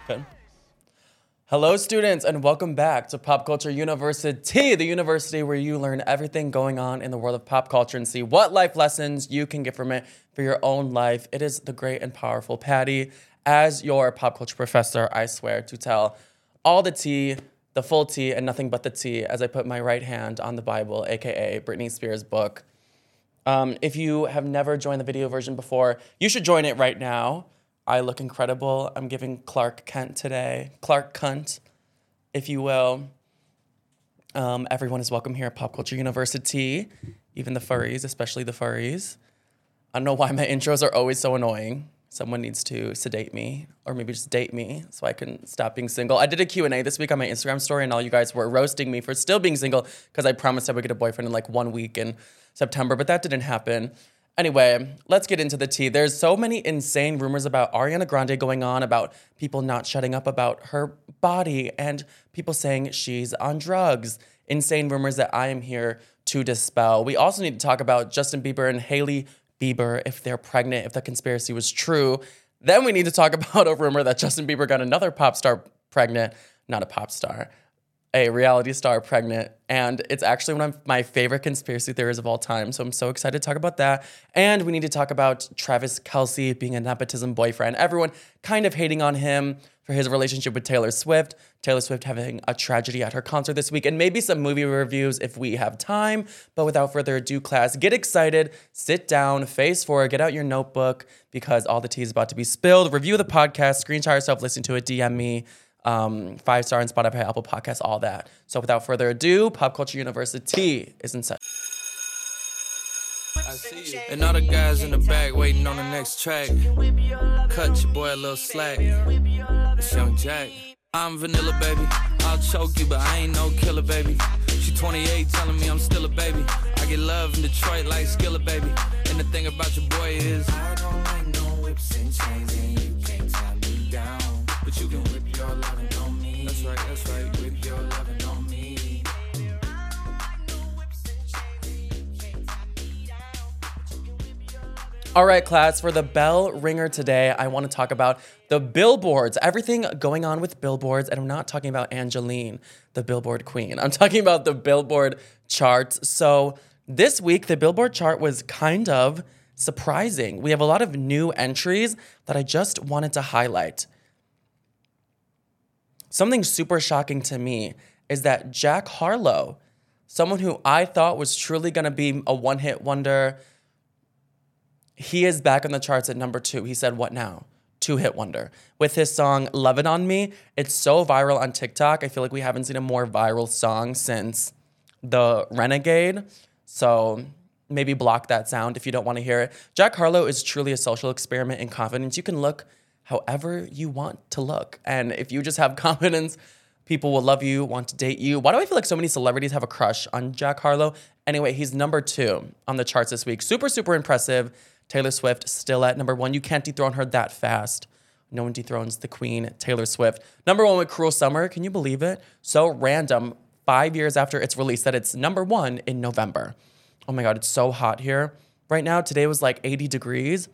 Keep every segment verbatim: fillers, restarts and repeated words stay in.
Good. Hello, students, and welcome back to Pop Culture University, the university where you learn everything going on in the world of pop culture and see what life lessons you can get from it for your own life. It is the great and powerful Patty. As your pop culture professor, I swear to tell all the tea, the full tea, and nothing but the tea as I put my right hand on the Bible, aka Britney Spears' book. Um, if you have never joined the video version before, you should join it right now. I look incredible. I'm giving Clark Kent today. Clark Cunt, if you will. Um, everyone is welcome here at Pop Culture University, even the furries, especially the furries. I don't know why my intros are always so annoying. Someone needs to sedate me or maybe just date me so I can stop being single. I did a Q and A this week on my Instagram story and all you guys were roasting me for still being single because I promised I would get a boyfriend in like one week in September, but that didn't happen. Anyway, let's get into the tea. There's so many insane rumors about Ariana Grande going on, about people not shutting up about her body, and people saying she's on drugs. Insane rumors that I am here to dispel. We also need to talk about Justin Bieber and Hailey Bieber, if they're pregnant, if the conspiracy was true. Then we need to talk about a rumor that Justin Bieber got another pop star pregnant. Not a pop star. A reality star pregnant, and it's actually one of my favorite conspiracy theories of all time, so I'm so excited to talk about that. And we need to talk about Travis Kelce being a nepotism boyfriend. Everyone kind of hating on him for his relationship with Taylor Swift. Taylor Swift having a tragedy at her concert this week, and maybe some movie reviews if we have time. But without further ado, class, get excited, sit down, face forward, get out your notebook, because all the tea is about to be spilled. Review the podcast, screenshot yourself, listen to it, D M me. Um, five star on Spotify, Apple Podcasts, all that. So without further ado, Pop Culture University is in set. I see you. And all the guys in the back waiting on the next track. Cut your boy a little slack. It's Young Jack. I'm vanilla, baby. I'll choke you, but I ain't no killer, baby. She twenty-eight telling me I'm still a baby. I get love in Detroit like Skilla, baby. And the thing about your boy is I don't like no whips and chains, and you can't tie me down. But you can whip your lovin' on me. That's right, that's right. Whip your lovin' on me. All right, class, for the bell ringer today, I want to talk about the billboards, everything going on with billboards. And I'm not talking about Angeline, the Billboard queen. I'm talking about the Billboard charts. So this week, the Billboard chart was kind of surprising. We have a lot of new entries that I just wanted to highlight. Something super shocking to me is that Jack Harlow, someone who I thought was truly going to be a one-hit wonder, he is back on the charts at number two. He said, what now? Two-hit wonder. With his song, Love It On Me. It's so viral on TikTok. I feel like we haven't seen a more viral song since The Renegade. So maybe block that sound if you don't want to hear it. Jack Harlow is truly a social experiment in confidence. You can look however you want to look. And if you just have confidence, people will love you, want to date you. Why do I feel like so many celebrities have a crush on Jack Harlow? Anyway, he's number two on the charts this week. Super, super impressive. Taylor Swift still at number one. You can't dethrone her that fast. No one dethrones the queen, Taylor Swift. Number one with Cruel Summer. Can you believe it? So random. Five years after its release that it's number one in November. Oh my God, it's so hot here. Right now, today was like eighty degrees.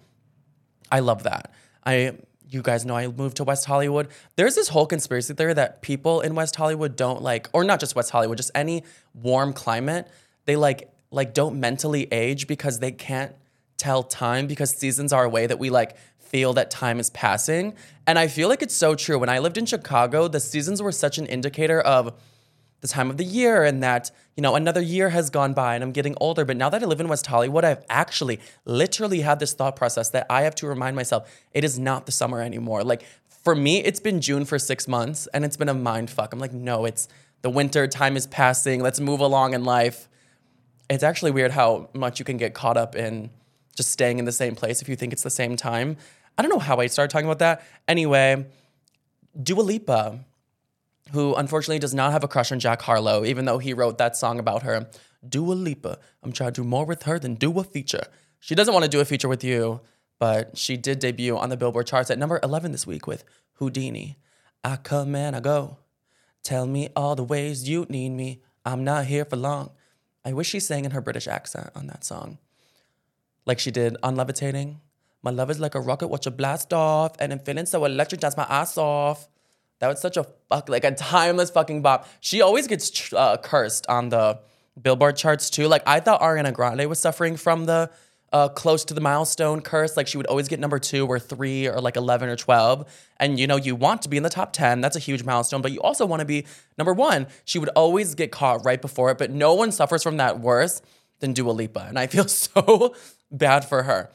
I love that. I... You guys know I moved to West Hollywood. There's this whole conspiracy theory that people in West Hollywood don't like, or not just West Hollywood, just any warm climate, they like like don't mentally age because they can't tell time, because seasons are a way that we like feel that time is passing. And I feel like it's so true. When I lived in Chicago, the seasons were such an indicator of the time of the year and that, you know, another year has gone by and I'm getting older. But now that I live in West Hollywood, I've actually literally had this thought process that I have to remind myself it is not the summer anymore. Like for me, it's been June for six months and it's been a mind fuck. I'm like, no, it's the winter, time is passing. Let's move along in life. It's actually weird how much you can get caught up in just staying in the same place if you think it's the same time. I don't know how I started talking about that. Anyway, Dua Lipa, who unfortunately does not have a crush on Jack Harlow, even though he wrote that song about her. Dua Lipa, I'm trying to do more with her than do a feature. She doesn't want to do a feature with you, but she did debut on the Billboard charts at number eleven this week with Houdini. I come and I go. Tell me all the ways you need me. I'm not here for long. I wish she sang in her British accent on that song. Like she did on Levitating. My love is like a rocket, watch it blast off. And I'm feeling so electric, that's my ass off. That was such a fuck, like a timeless fucking bop. She always gets uh, cursed on the Billboard charts too. Like I thought Ariana Grande was suffering from the uh, close to the milestone curse. Like she would always get number two or three or like eleven or twelve. And you know, you want to be in the top ten. That's a huge milestone, but you also want to be number one. She would always get caught right before it, but no one suffers from that worse than Dua Lipa. And I feel so bad for her.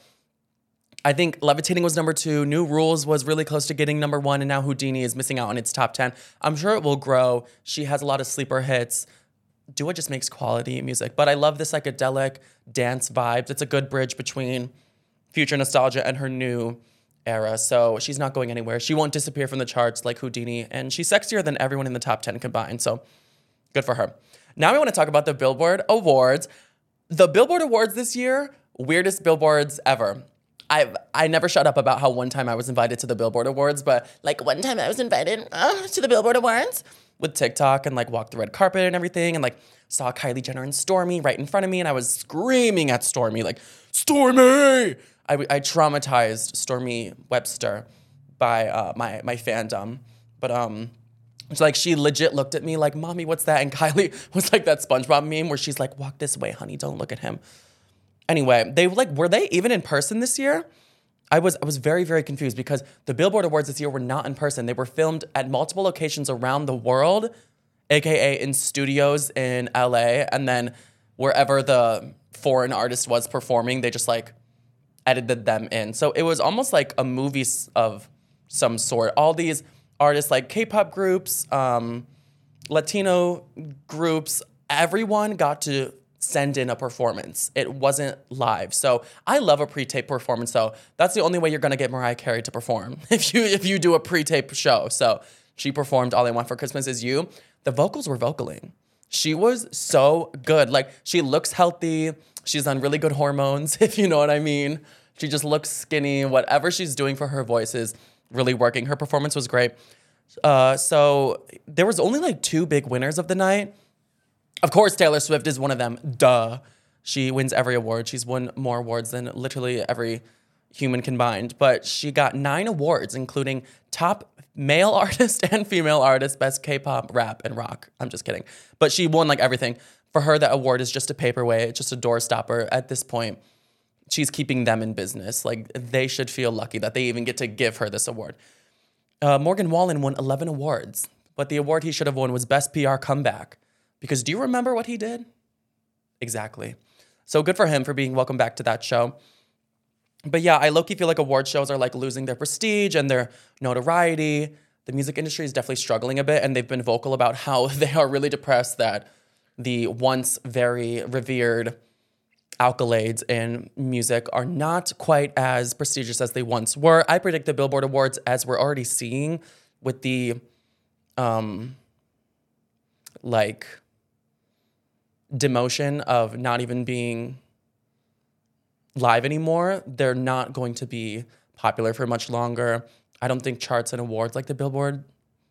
I think Levitating was number two. New Rules was really close to getting number one. And now Houdini is missing out on its top ten. I'm sure it will grow. She has a lot of sleeper hits. Dua just makes quality music. But I love the psychedelic dance vibes. It's a good bridge between future nostalgia and her new era. So she's not going anywhere. She won't disappear from the charts like Houdini. And she's sexier than everyone in the top ten combined. So good for her. Now we want to talk about the Billboard Awards. The Billboard Awards this year, weirdest billboards ever. I I never shut up about how one time I was invited to the Billboard Awards, but like one time I was invited uh, to the Billboard Awards with TikTok and like walked the red carpet and everything and like saw Kylie Jenner and Stormi right in front of me and I was screaming at Stormi like, Stormi! I, I traumatized Stormi Webster by uh, my my fandom. But um, it's like she legit looked at me like, Mommy, what's that? And Kylie was like that SpongeBob meme where she's like, walk this way, honey, don't look at him. Anyway, they like were they even in person this year? I was I was very, very confused because the Billboard Awards this year were not in person. They were filmed at multiple locations around the world, aka in studios in L A, and then wherever the foreign artist was performing, they just like edited them in. So it was almost like a movie of some sort. All these artists like K-pop groups, um, Latino groups, everyone got to send in a performance. It wasn't live. So I love a pre-tape performance though. That's the only way you're gonna get Mariah Carey to perform. If you if you do a pre-tape show. So she performed All I Want for Christmas Is You. The vocals were vocaling. She was so good. Like she looks healthy. She's on really good hormones, if you know what I mean. She just looks skinny. Whatever she's doing for her voice is really working. Her performance was great. Uh, so there was only like two big winners of the night. Of course, Taylor Swift is one of them. Duh. She wins every award. She's won more awards than literally every human combined. But she got nine awards, including top male artist and female artist, best K-pop, rap, and rock. I'm just kidding. But she won like everything. For her, that award is just a paperweight, just a doorstopper. At this point, she's keeping them in business. Like, they should feel lucky that they even get to give her this award. Uh, Morgan Wallen won eleven awards. But the award he should have won was Best P R Comeback. Because do you remember what he did? Exactly. So good for him for being welcome back to that show. But yeah, I low-key feel like award shows are like losing their prestige and their notoriety. The music industry is definitely struggling a bit, and they've been vocal about how they are really depressed that the once very revered accolades in music are not quite as prestigious as they once were. I predict the Billboard Awards, as we're already seeing with the, um, like, demotion of not even being live anymore, they're not going to be popular for much longer. I don't think charts and awards like the Billboard,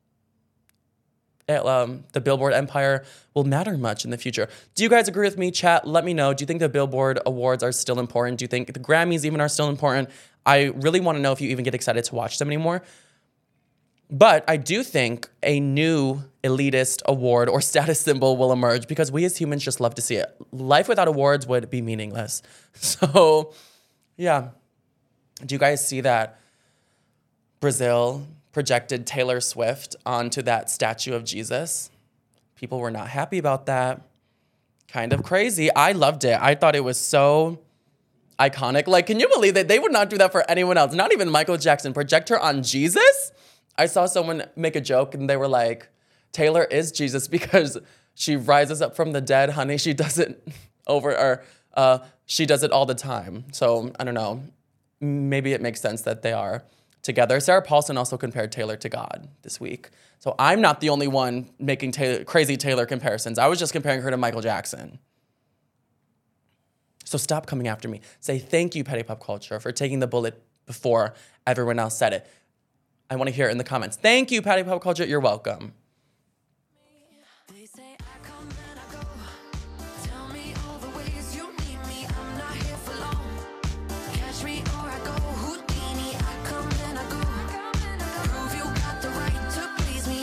um, the Billboard empire will matter much in the future. Do you guys agree with me? Chat, let me know. Do you think the Billboard Awards are still important? Do you think the Grammys even are still important? I really want to know if you even get excited to watch them anymore. But I do think a new elitist award or status symbol will emerge because we as humans just love to see it. Life without awards would be meaningless. So, yeah. Do you guys see that Brazil projected Taylor Swift onto that statue of Jesus? People were not happy about that. Kind of crazy. I loved it. I thought it was so iconic. Like, can you believe that they would not do that for anyone else? Not even Michael Jackson. Project her on Jesus? I saw someone make a joke and they were like, Taylor is Jesus because she rises up from the dead, honey. She does it over, or uh, she does it all the time. So I don't know. Maybe it makes sense that they are together. Sarah Paulson also compared Taylor to God this week. So I'm not the only one making Taylor, crazy Taylor comparisons. I was just comparing her to Michael Jackson. So stop coming after me. Say thank you, Petty Pop Culture, for taking the bullet before everyone else said it. I want to hear it in the comments. Thank you, Patty Pop Culture. You're welcome. Prove you got the right to please me.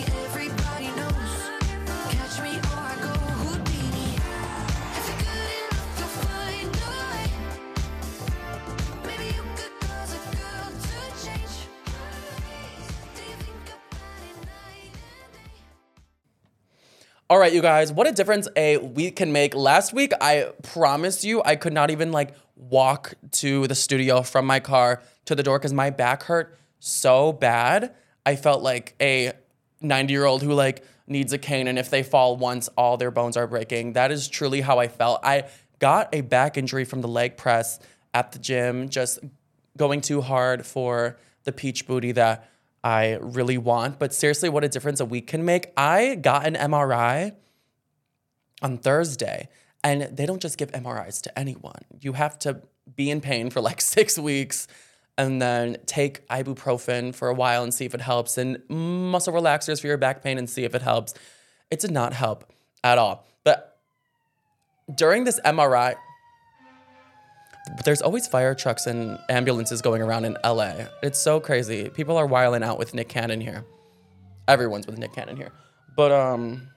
All right, you guys, what a difference a week can make. Last week, I promise you, I could not even like walk to the studio from my car to the door because my back hurt so bad. I felt like a ninety-year-old who like needs a cane, and if they fall once, all their bones are breaking. That is truly how I felt. I got a back injury from the leg press at the gym, just going too hard for the peach booty that I really want. But seriously, what a difference a week can make. I got an M R I on Thursday, and they don't just give M R Is to anyone. You have to be in pain for like six weeks and then take ibuprofen for a while and see if it helps, and muscle relaxers for your back pain and see if it helps. It did not help at all. But during this M R I, there's always fire trucks and ambulances going around in L A. It's so crazy. People are wilding out with Nick Cannon here. Everyone's with Nick Cannon here. But um,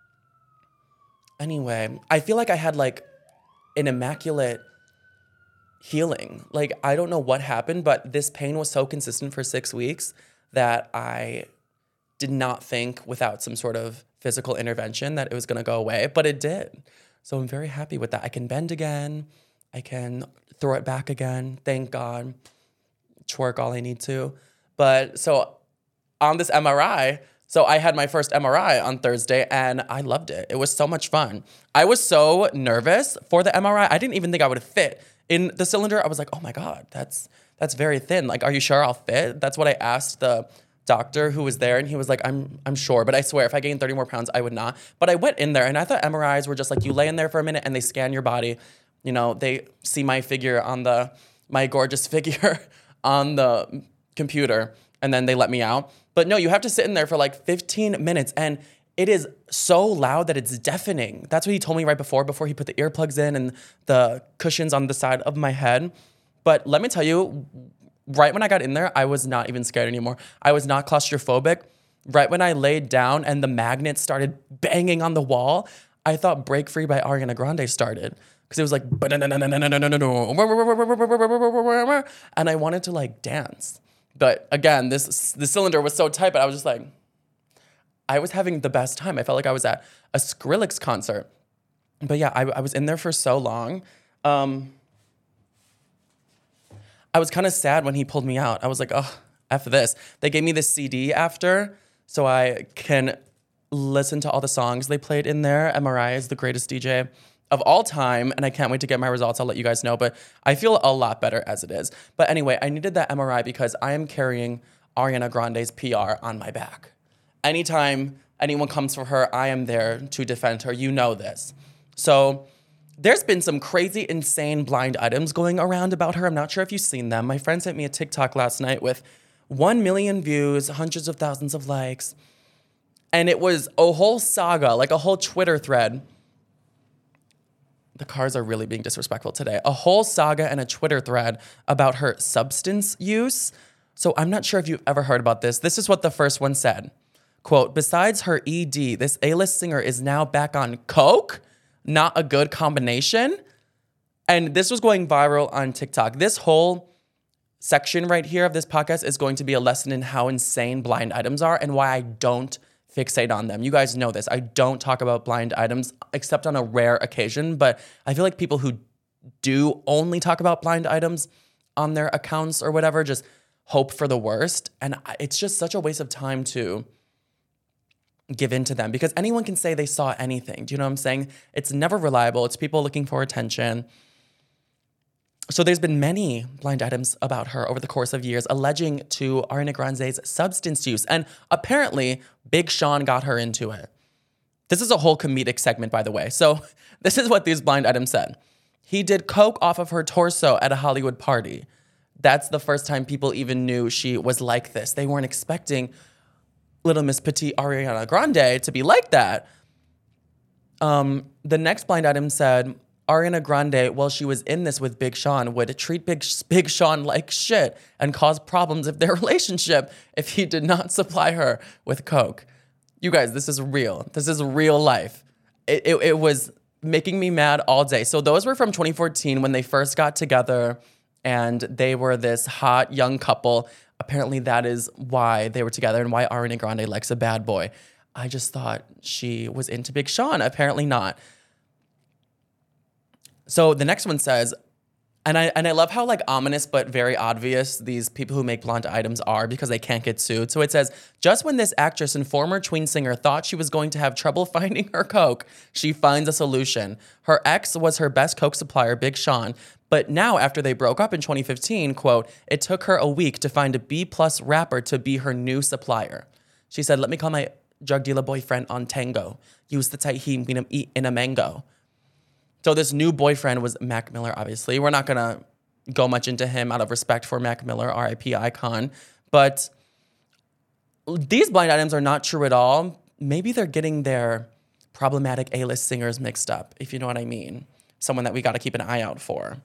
anyway, I feel like I had like an immaculate healing. Like, I don't know what happened, but this pain was so consistent for six weeks that I did not think without some sort of physical intervention that it was going to go away, but it did. So I'm very happy with that. I can bend again. I can throw it back again. Thank God. Twerk all I need to. But so on this M R I, so I had my first M R I on Thursday and I loved it. It was so much fun. I was so nervous for the M R I. I didn't even think I would fit in the cylinder. I was like, oh my God, that's that's very thin. Like, are you sure I'll fit? That's what I asked the doctor who was there, and he was like, I'm I'm sure, but I swear if I gained thirty more pounds, I would not. But I went in there and I thought M R Is were just like you lay in there for a minute and they scan your body. You know, they see my figure on the, my gorgeous figure on the computer, and then they let me out. But no, you have to sit in there for like fifteen minutes, and it is so loud that it's deafening. That's what he told me right before, before he put the earplugs in and the cushions on the side of my head. But let me tell you, right when I got in there, I was not even scared anymore. I was not claustrophobic. Right when I laid down and the magnets started banging on the wall, I thought Break Free by Ariana Grande started. Because it was like, and I wanted to like dance. But again, this the cylinder was so tight, but I was just like, I was having the best time. I felt like I was at a Skrillex concert. But yeah, I, I was in there for so long. Um, I was kind of sad when he pulled me out. I was like, oh, F this. They gave me this C D after, so I can listen to all the songs they played in there. M R I is the greatest D J of all time, and I can't wait to get my results. I'll let you guys know, but I feel a lot better as it is. But anyway, I needed that M R I because I am carrying Ariana Grande's P R on my back. Anytime anyone comes for her, I am there to defend her. You know this. So there's been some crazy, insane blind items going around about her. I'm not sure if you've seen them. My friend sent me a TikTok last night with one million views, hundreds of thousands of likes, and it was a whole saga, like a whole Twitter thread. The cars are really being disrespectful today. A whole saga and a Twitter thread about her substance use. So I'm not sure if you've ever heard about this. This is what the first one said. Quote, besides her E D, this A-list singer is now back on coke. Not a good combination. And this was going viral on TikTok. This whole section right here of this podcast is going to be a lesson in how insane blind items are and why I don't fixate on them. You guys know this. I don't talk about blind items except on a rare occasion, but I feel like people who do only talk about blind items on their accounts or whatever just hope for the worst. And it's just such a waste of time to give in to them because anyone can say they saw anything. Do you know what I'm saying? It's never reliable. It's people looking for attention. So there's been many blind items about her over the course of years alleging to Ariana Grande's substance use. And apparently, Big Sean got her into it. This is a whole comedic segment, by the way. So this is what these blind items said. He did coke off of her torso at a Hollywood party. That's the first time people even knew she was like this. They weren't expecting Little Miss Petite Ariana Grande to be like that. Um, the next blind item said, Ariana Grande, while she was in this with Big Sean, would treat Big, Big Sean like shit and cause problems in their relationship if he did not supply her with coke. You guys, this is real. This is real life. It, it, it was making me mad all day. So those were from twenty fourteen when they first got together and they were this hot young couple. Apparently that is why they were together and why Ariana Grande likes a bad boy. I just thought she was into Big Sean. Apparently not. So the next one says, and I and I love how like ominous but very obvious these people who make blind items are because they can't get sued. So it says, just when this actress and former tween singer thought she was going to have trouble finding her coke, she finds a solution. Her ex was her best coke supplier, Big Sean. But now, after they broke up in twenty fifteen, quote, it took her a week to find a B-plus rapper to be her new supplier. She said, let me call my drug dealer boyfriend on Tango. Use the tahini in a, eat in a mango. So this new boyfriend was Mac Miller, obviously. We're not going to go much into him out of respect for Mac Miller, R I P icon. But these blind items are not true at all. Maybe they're getting their problematic A-list singers mixed up, if you know what I mean. Someone that we got to keep an eye out for,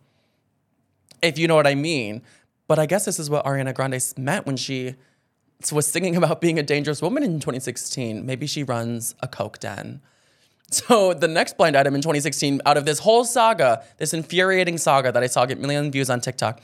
if you know what I mean. But I guess this is what Ariana Grande meant when she was singing about being a dangerous woman in twenty sixteen. Maybe she runs a coke den. So the next blind item in twenty sixteen, out of this whole saga, this infuriating saga that I saw get million views on TikTok,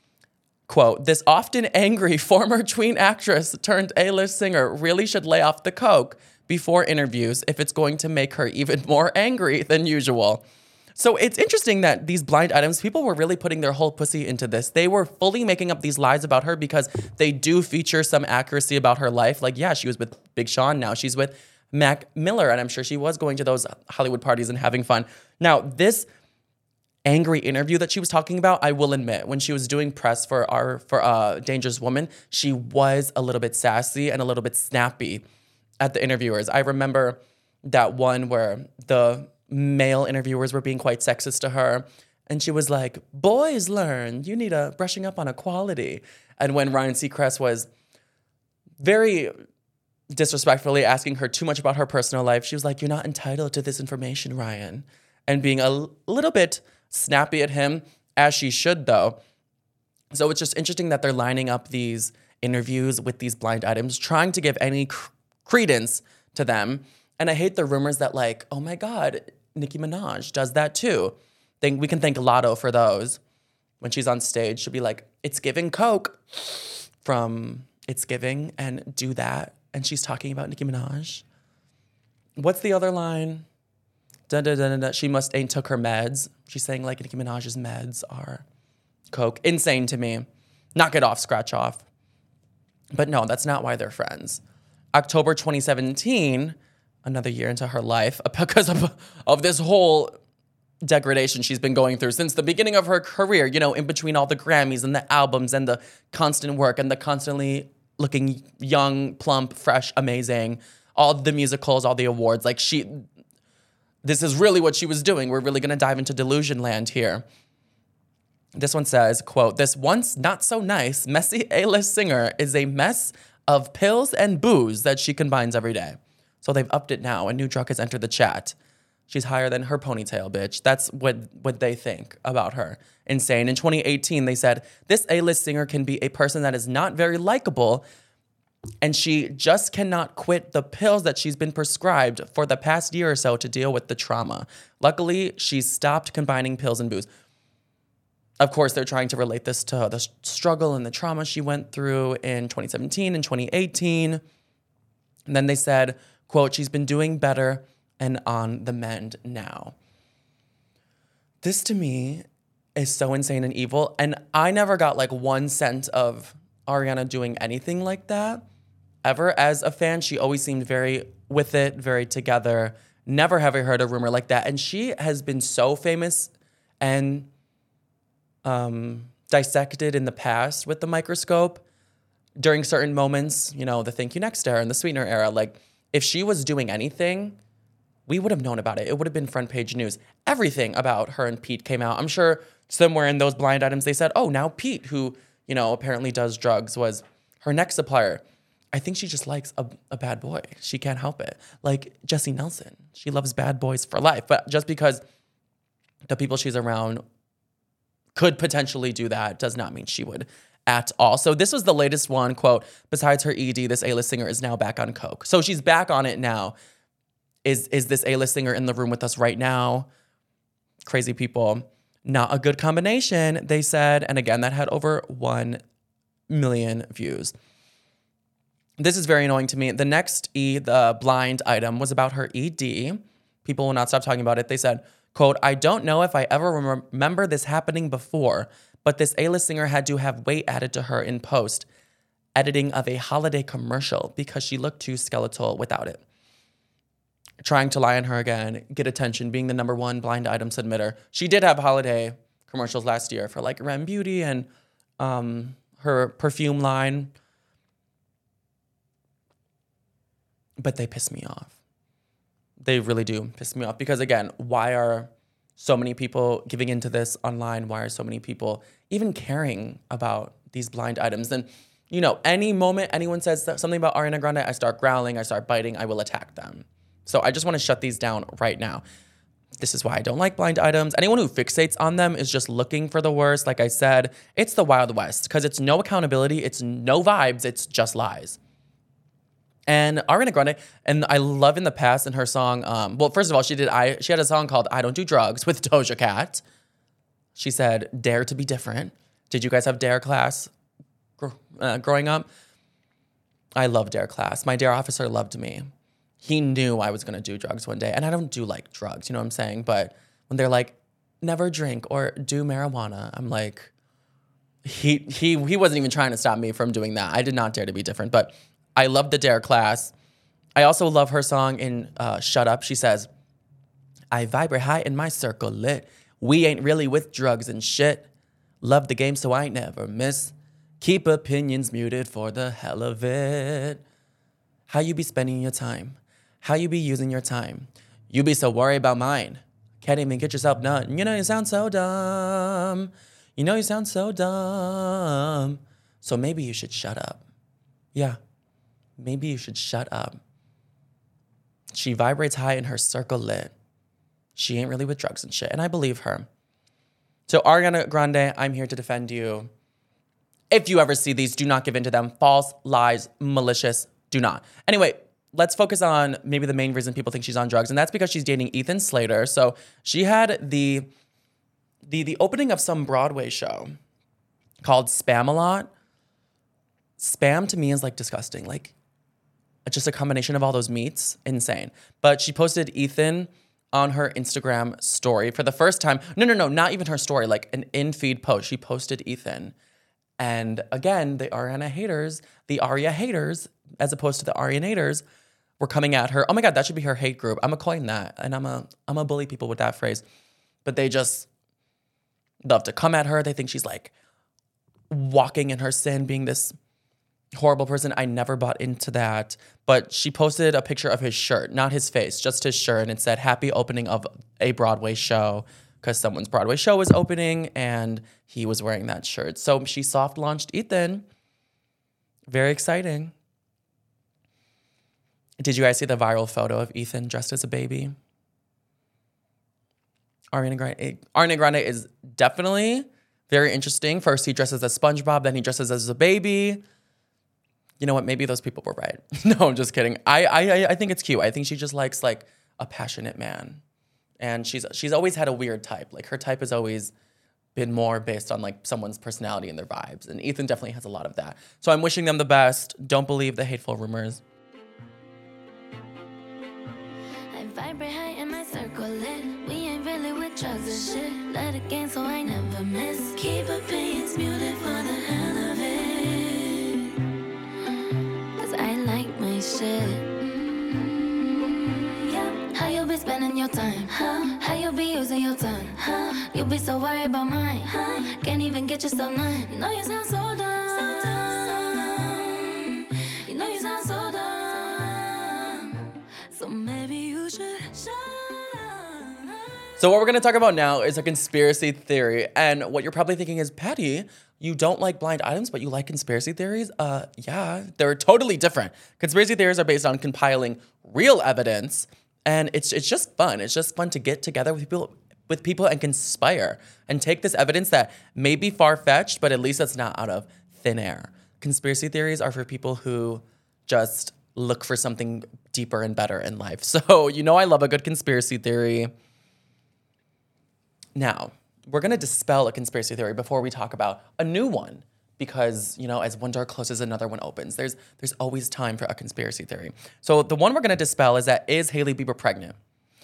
quote, this often angry former tween actress turned A-list singer really should lay off the coke before interviews if it's going to make her even more angry than usual. So it's interesting that these blind items, people were really putting their whole pussy into this. They were fully making up these lies about her because they do feature some accuracy about her life. Like, yeah, she was with Big Sean. Now she's with Mac Miller. And I'm sure she was going to those Hollywood parties and having fun. Now, this angry interview that she was talking about, I will admit, when she was doing press for our for uh, Dangerous Woman, she was a little bit sassy and a little bit snappy at the interviewers. I remember that one where the male interviewers were being quite sexist to her. And she was like, boys learn, you need a brushing up on equality. And when Ryan Seacrest was very disrespectfully asking her too much about her personal life, she was like, you're not entitled to this information, Ryan. And being a l- little bit snappy at him, as she should though. So it's just interesting that they're lining up these interviews with these blind items, trying to give any cr- credence to them. And I hate the rumors that like, oh my God, Nicki Minaj does that too. Think we can thank Lotto for those. When she's on stage, she'll be like, it's giving Coke from It's Giving and do that. And she's talking about Nicki Minaj. What's the other line? Da, da, da, da, da. She must ain't took her meds. She's saying like Nicki Minaj's meds are Coke. Insane to me. Knock it off, scratch off. But no, that's not why they're friends. October twenty seventeen, another year into her life, because of, of this whole degradation she's been going through since the beginning of her career, you know, in between all the Grammys and the albums and the constant work and the constantly looking young, plump, fresh, amazing, all the musicals, all the awards. Like she, this is really what she was doing. We're really going to dive into delusion land here. This one says, quote, this once not so nice, messy A-list singer is a mess of pills and booze that she combines every day. So they've upped it now. A new drug has entered the chat. She's higher than her ponytail, bitch. That's what, what they think about her. Insane. In twenty eighteen, they said, this A-list singer can be a person that is not very likable, and she just cannot quit the pills that she's been prescribed for the past year or so to deal with the trauma. Luckily, she's stopped combining pills and booze. Of course, they're trying to relate this to the struggle and the trauma she went through in twenty seventeen and twenty eighteen. And then they said, quote, she's been doing better and on the mend now. This to me is so insane and evil. And I never got like one cent of Ariana doing anything like that ever. As a fan, she always seemed very with it, very together. Never have I heard a rumor like that. And she has been so famous and um, dissected in the past with the microscope during certain moments, you know, the Thank You Next era and the Sweetener era. Like, if she was doing anything, we would have known about it. It would have been front page news. Everything about her and Pete came out. I'm sure somewhere in those blind items they said, oh, now Pete, who, you know, apparently does drugs, was her next supplier. I think she just likes a, a bad boy. She can't help it. Like Jessie Nelson. She loves bad boys for life. But just because the people she's around could potentially do that does not mean she would at all. So this was the latest one, quote, besides her E D, this A-list singer is now back on coke. So she's back on it now. Is, is this A-list singer in the room with us right now? Crazy people. Not a good combination, they said. And again, that had over one million views. This is very annoying to me. The next E, the blind item, was about her E D. People will not stop talking about it. They said, quote, I don't know if I ever rem- remember this happening before, but this A-list singer had to have weight added to her in post editing of a holiday commercial because she looked too skeletal without it. Trying to lie on her again, get attention, being the number one blind item submitter. She did have holiday commercials last year for like Rem Beauty and um, her perfume line. But they piss me off. They really do piss me off because, again, why are so many people giving into this online? Why are so many people even caring about these blind items? And, you know, any moment anyone says something about Ariana Grande, I start growling, I start biting, I will attack them. So I just want to shut these down right now. This is why I don't like blind items. Anyone who fixates on them is just looking for the worst. Like I said, it's the Wild West because it's no accountability, it's no vibes, it's just lies. And Ariana Grande, and I love in the past in her song, um, well, first of all, she did I she had a song called I Don't Do Drugs with Doja Cat. She said, dare to be different. Did you guys have dare class gr- uh, growing up? I love dare class. My dare officer loved me. He knew I was going to do drugs one day. And I don't do like drugs, you know what I'm saying? But when they're like, never drink or do marijuana, I'm like, he he he wasn't even trying to stop me from doing that. I did not dare to be different, but I love the dare class. I also love her song in uh, Shut Up. She says, I vibrate high in my circle lit. We ain't really with drugs and shit. Love the game so I ain't never miss. Keep opinions muted for the hell of it. How you be spending your time? How you be using your time? You be so worried about mine. Can't even get yourself done. You know you sound so dumb. You know you sound so dumb. So maybe you should shut up. Yeah. Maybe you should shut up. She vibrates high in her circle lit. She ain't really with drugs and shit. And I believe her. So Ariana Grande, I'm here to defend you. If you ever see these, do not give in to them. False, lies, malicious, do not. Anyway, let's focus on maybe the main reason people think she's on drugs. And that's because she's dating Ethan Slater. So she had the, the, the opening of some Broadway show called Spam-A-Lot. Spam to me is like disgusting. Like, just a combination of all those meats, insane. But she posted Ethan on her Instagram story for the first time. No, no, no, not even her story, like an in-feed post. She posted Ethan. And again, the Ariana haters, the Aria haters, as opposed to the Arianators, were coming at her. Oh my God, that should be her hate group. I'm a coin that, and I'm a I'm a bully people with that phrase. But they just love to come at her. They think she's like walking in her sin, being this horrible person. I never bought into that. But she posted a picture of his shirt, not his face, just his shirt. And it said, happy opening of a Broadway show, because someone's Broadway show was opening and he was wearing that shirt. So she soft launched Ethan. Very exciting. Did you guys see the viral photo of Ethan dressed as a baby? Ariana Grande, Ariana Grande is definitely very interesting. First he dresses as SpongeBob, then he dresses as a baby. You know what? Maybe those people were right. No, I'm just kidding. I, I I think it's cute. I think she just likes like a passionate man, and she's she's always had a weird type. Like her type has always been more based on like someone's personality and their vibes. And Ethan definitely has a lot of that. So I'm wishing them the best. Don't believe the hateful rumors. I vibrate high in my circle lit. We ain't really with drugs and shit. Let it gain so I never miss. Keep opinions muted for the hell of it. I like my shit. Mm, yeah. How you be spending your time? Huh? How you be using your time? Huh? You be so worried about mine? Huh? Can't even get yourself none. You know you sound so dumb. So dumb. You know you sound so dumb. So maybe you should shut up. So what we're going to talk about now is a conspiracy theory. And what you're probably thinking is, Patty, you don't like blind items, but you like conspiracy theories? Uh, yeah, they're totally different. Conspiracy theories are based on compiling real evidence, and it's it's just fun. It's just fun to get together with people with people and conspire and take this evidence that may be far-fetched, but at least it's not out of thin air. Conspiracy theories are for people who just look for something deeper and better in life. So, you know I love a good conspiracy theory. Now, we're going to dispel a conspiracy theory before we talk about a new one because, you know, as one door closes, another one opens. There's there's always time for a conspiracy theory. So the one we're going to dispel is that, is Hailey Bieber pregnant?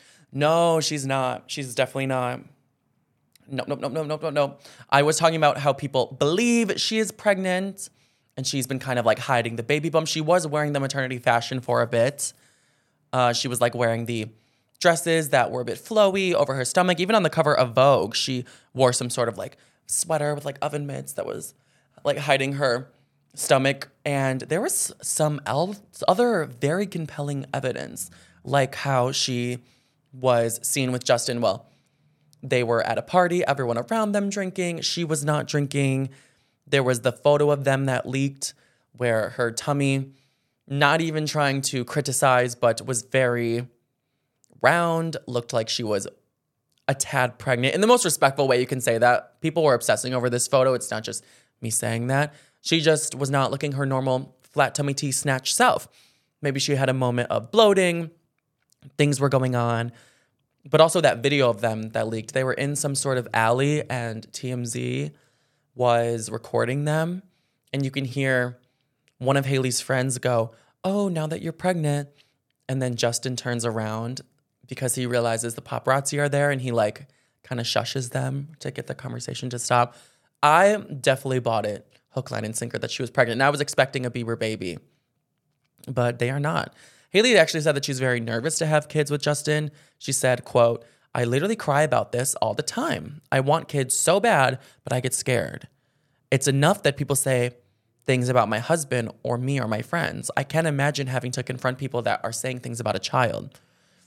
No, she's not. She's definitely not. No, no, no, no, no, no, no. I was talking about how people believe she is pregnant, and she's been kind of like hiding the baby bump. She was wearing the maternity fashion for a bit. Uh, she was like wearing the dresses that were a bit flowy over her stomach. Even on the cover of Vogue, she wore some sort of like sweater with like oven mitts that was like hiding her stomach. And there was some else, other very compelling evidence, like how she was seen with Justin. Well, they were at a party, everyone around them drinking. She was not drinking. There was the photo of them that leaked where her tummy, not even trying to criticize, but was very round, looked like she was a tad pregnant. In the most respectful way you can say that. People were obsessing over this photo. It's not just me saying that. She just was not looking her normal flat tummy tea snatch self. Maybe she had a moment of bloating. Things were going on. But also that video of them that leaked, they were in some sort of alley and T M Z was recording them. And you can hear one of Hailey's friends go, "Oh, now that you're pregnant." And then Justin turns around because he realizes the paparazzi are there and he like kind of shushes them to get the conversation to stop. I definitely bought it, hook, line, and sinker, that she was pregnant. And I was expecting a Bieber baby, but they are not. Hailey actually said that she's very nervous to have kids with Justin. She said, quote, "I literally cry about this all the time. I want kids so bad, but I get scared. It's enough that people say things about my husband or me or my friends. I can't imagine having to confront people that are saying things about a child."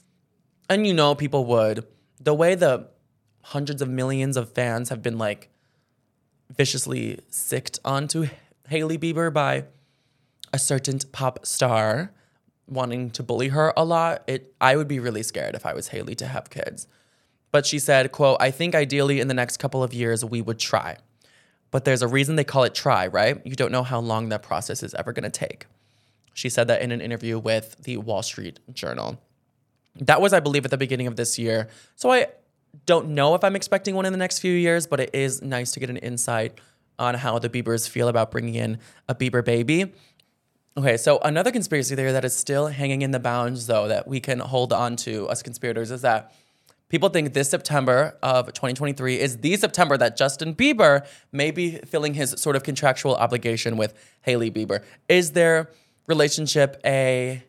And you know people would. The way the hundreds of millions of fans have been like viciously sicked onto Hailey Bieber by a certain pop star wanting to bully her a lot, it I would be really scared if I was Hailey to have kids. But she said, quote, "I think ideally in the next couple of years we would try. But there's a reason they call it try, right? You don't know how long that process is ever going to take." She said that in an interview with the Wall Street Journal. That was, I believe, at the beginning of this year. So I don't know if I'm expecting one in the next few years, but it is nice to get an insight on how the Biebers feel about bringing in a Bieber baby. Okay, so another conspiracy theory that is still hanging in the bounds, though, that we can hold on to, us conspirators, is that people think this September of twenty twenty-three is the September that Justin Bieber may be filling his sort of contractual obligation with Hailey Bieber. Is their relationship a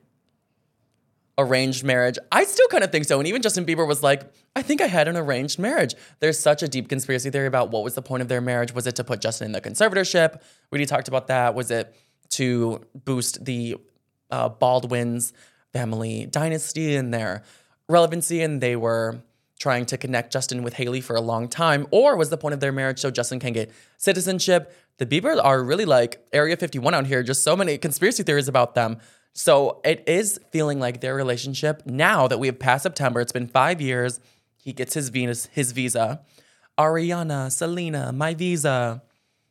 arranged marriage? I still kind of think so. And even Justin Bieber was like, "I think I had an arranged marriage." There's such a deep conspiracy theory about what was the point of their marriage. Was it to put Justin in the conservatorship? We already talked about that. Was it to boost the uh, Baldwin's family dynasty and their relevancy, and they were trying to connect Justin with Hailey for a long time? Or was the point of their marriage so Justin can get citizenship? The Biebers are really like Area fifty-one out here, just so many conspiracy theories about them. So it is feeling like their relationship, now that we have passed September, it's been five years, he gets his Venus, his visa. Ariana, Selena, my visa.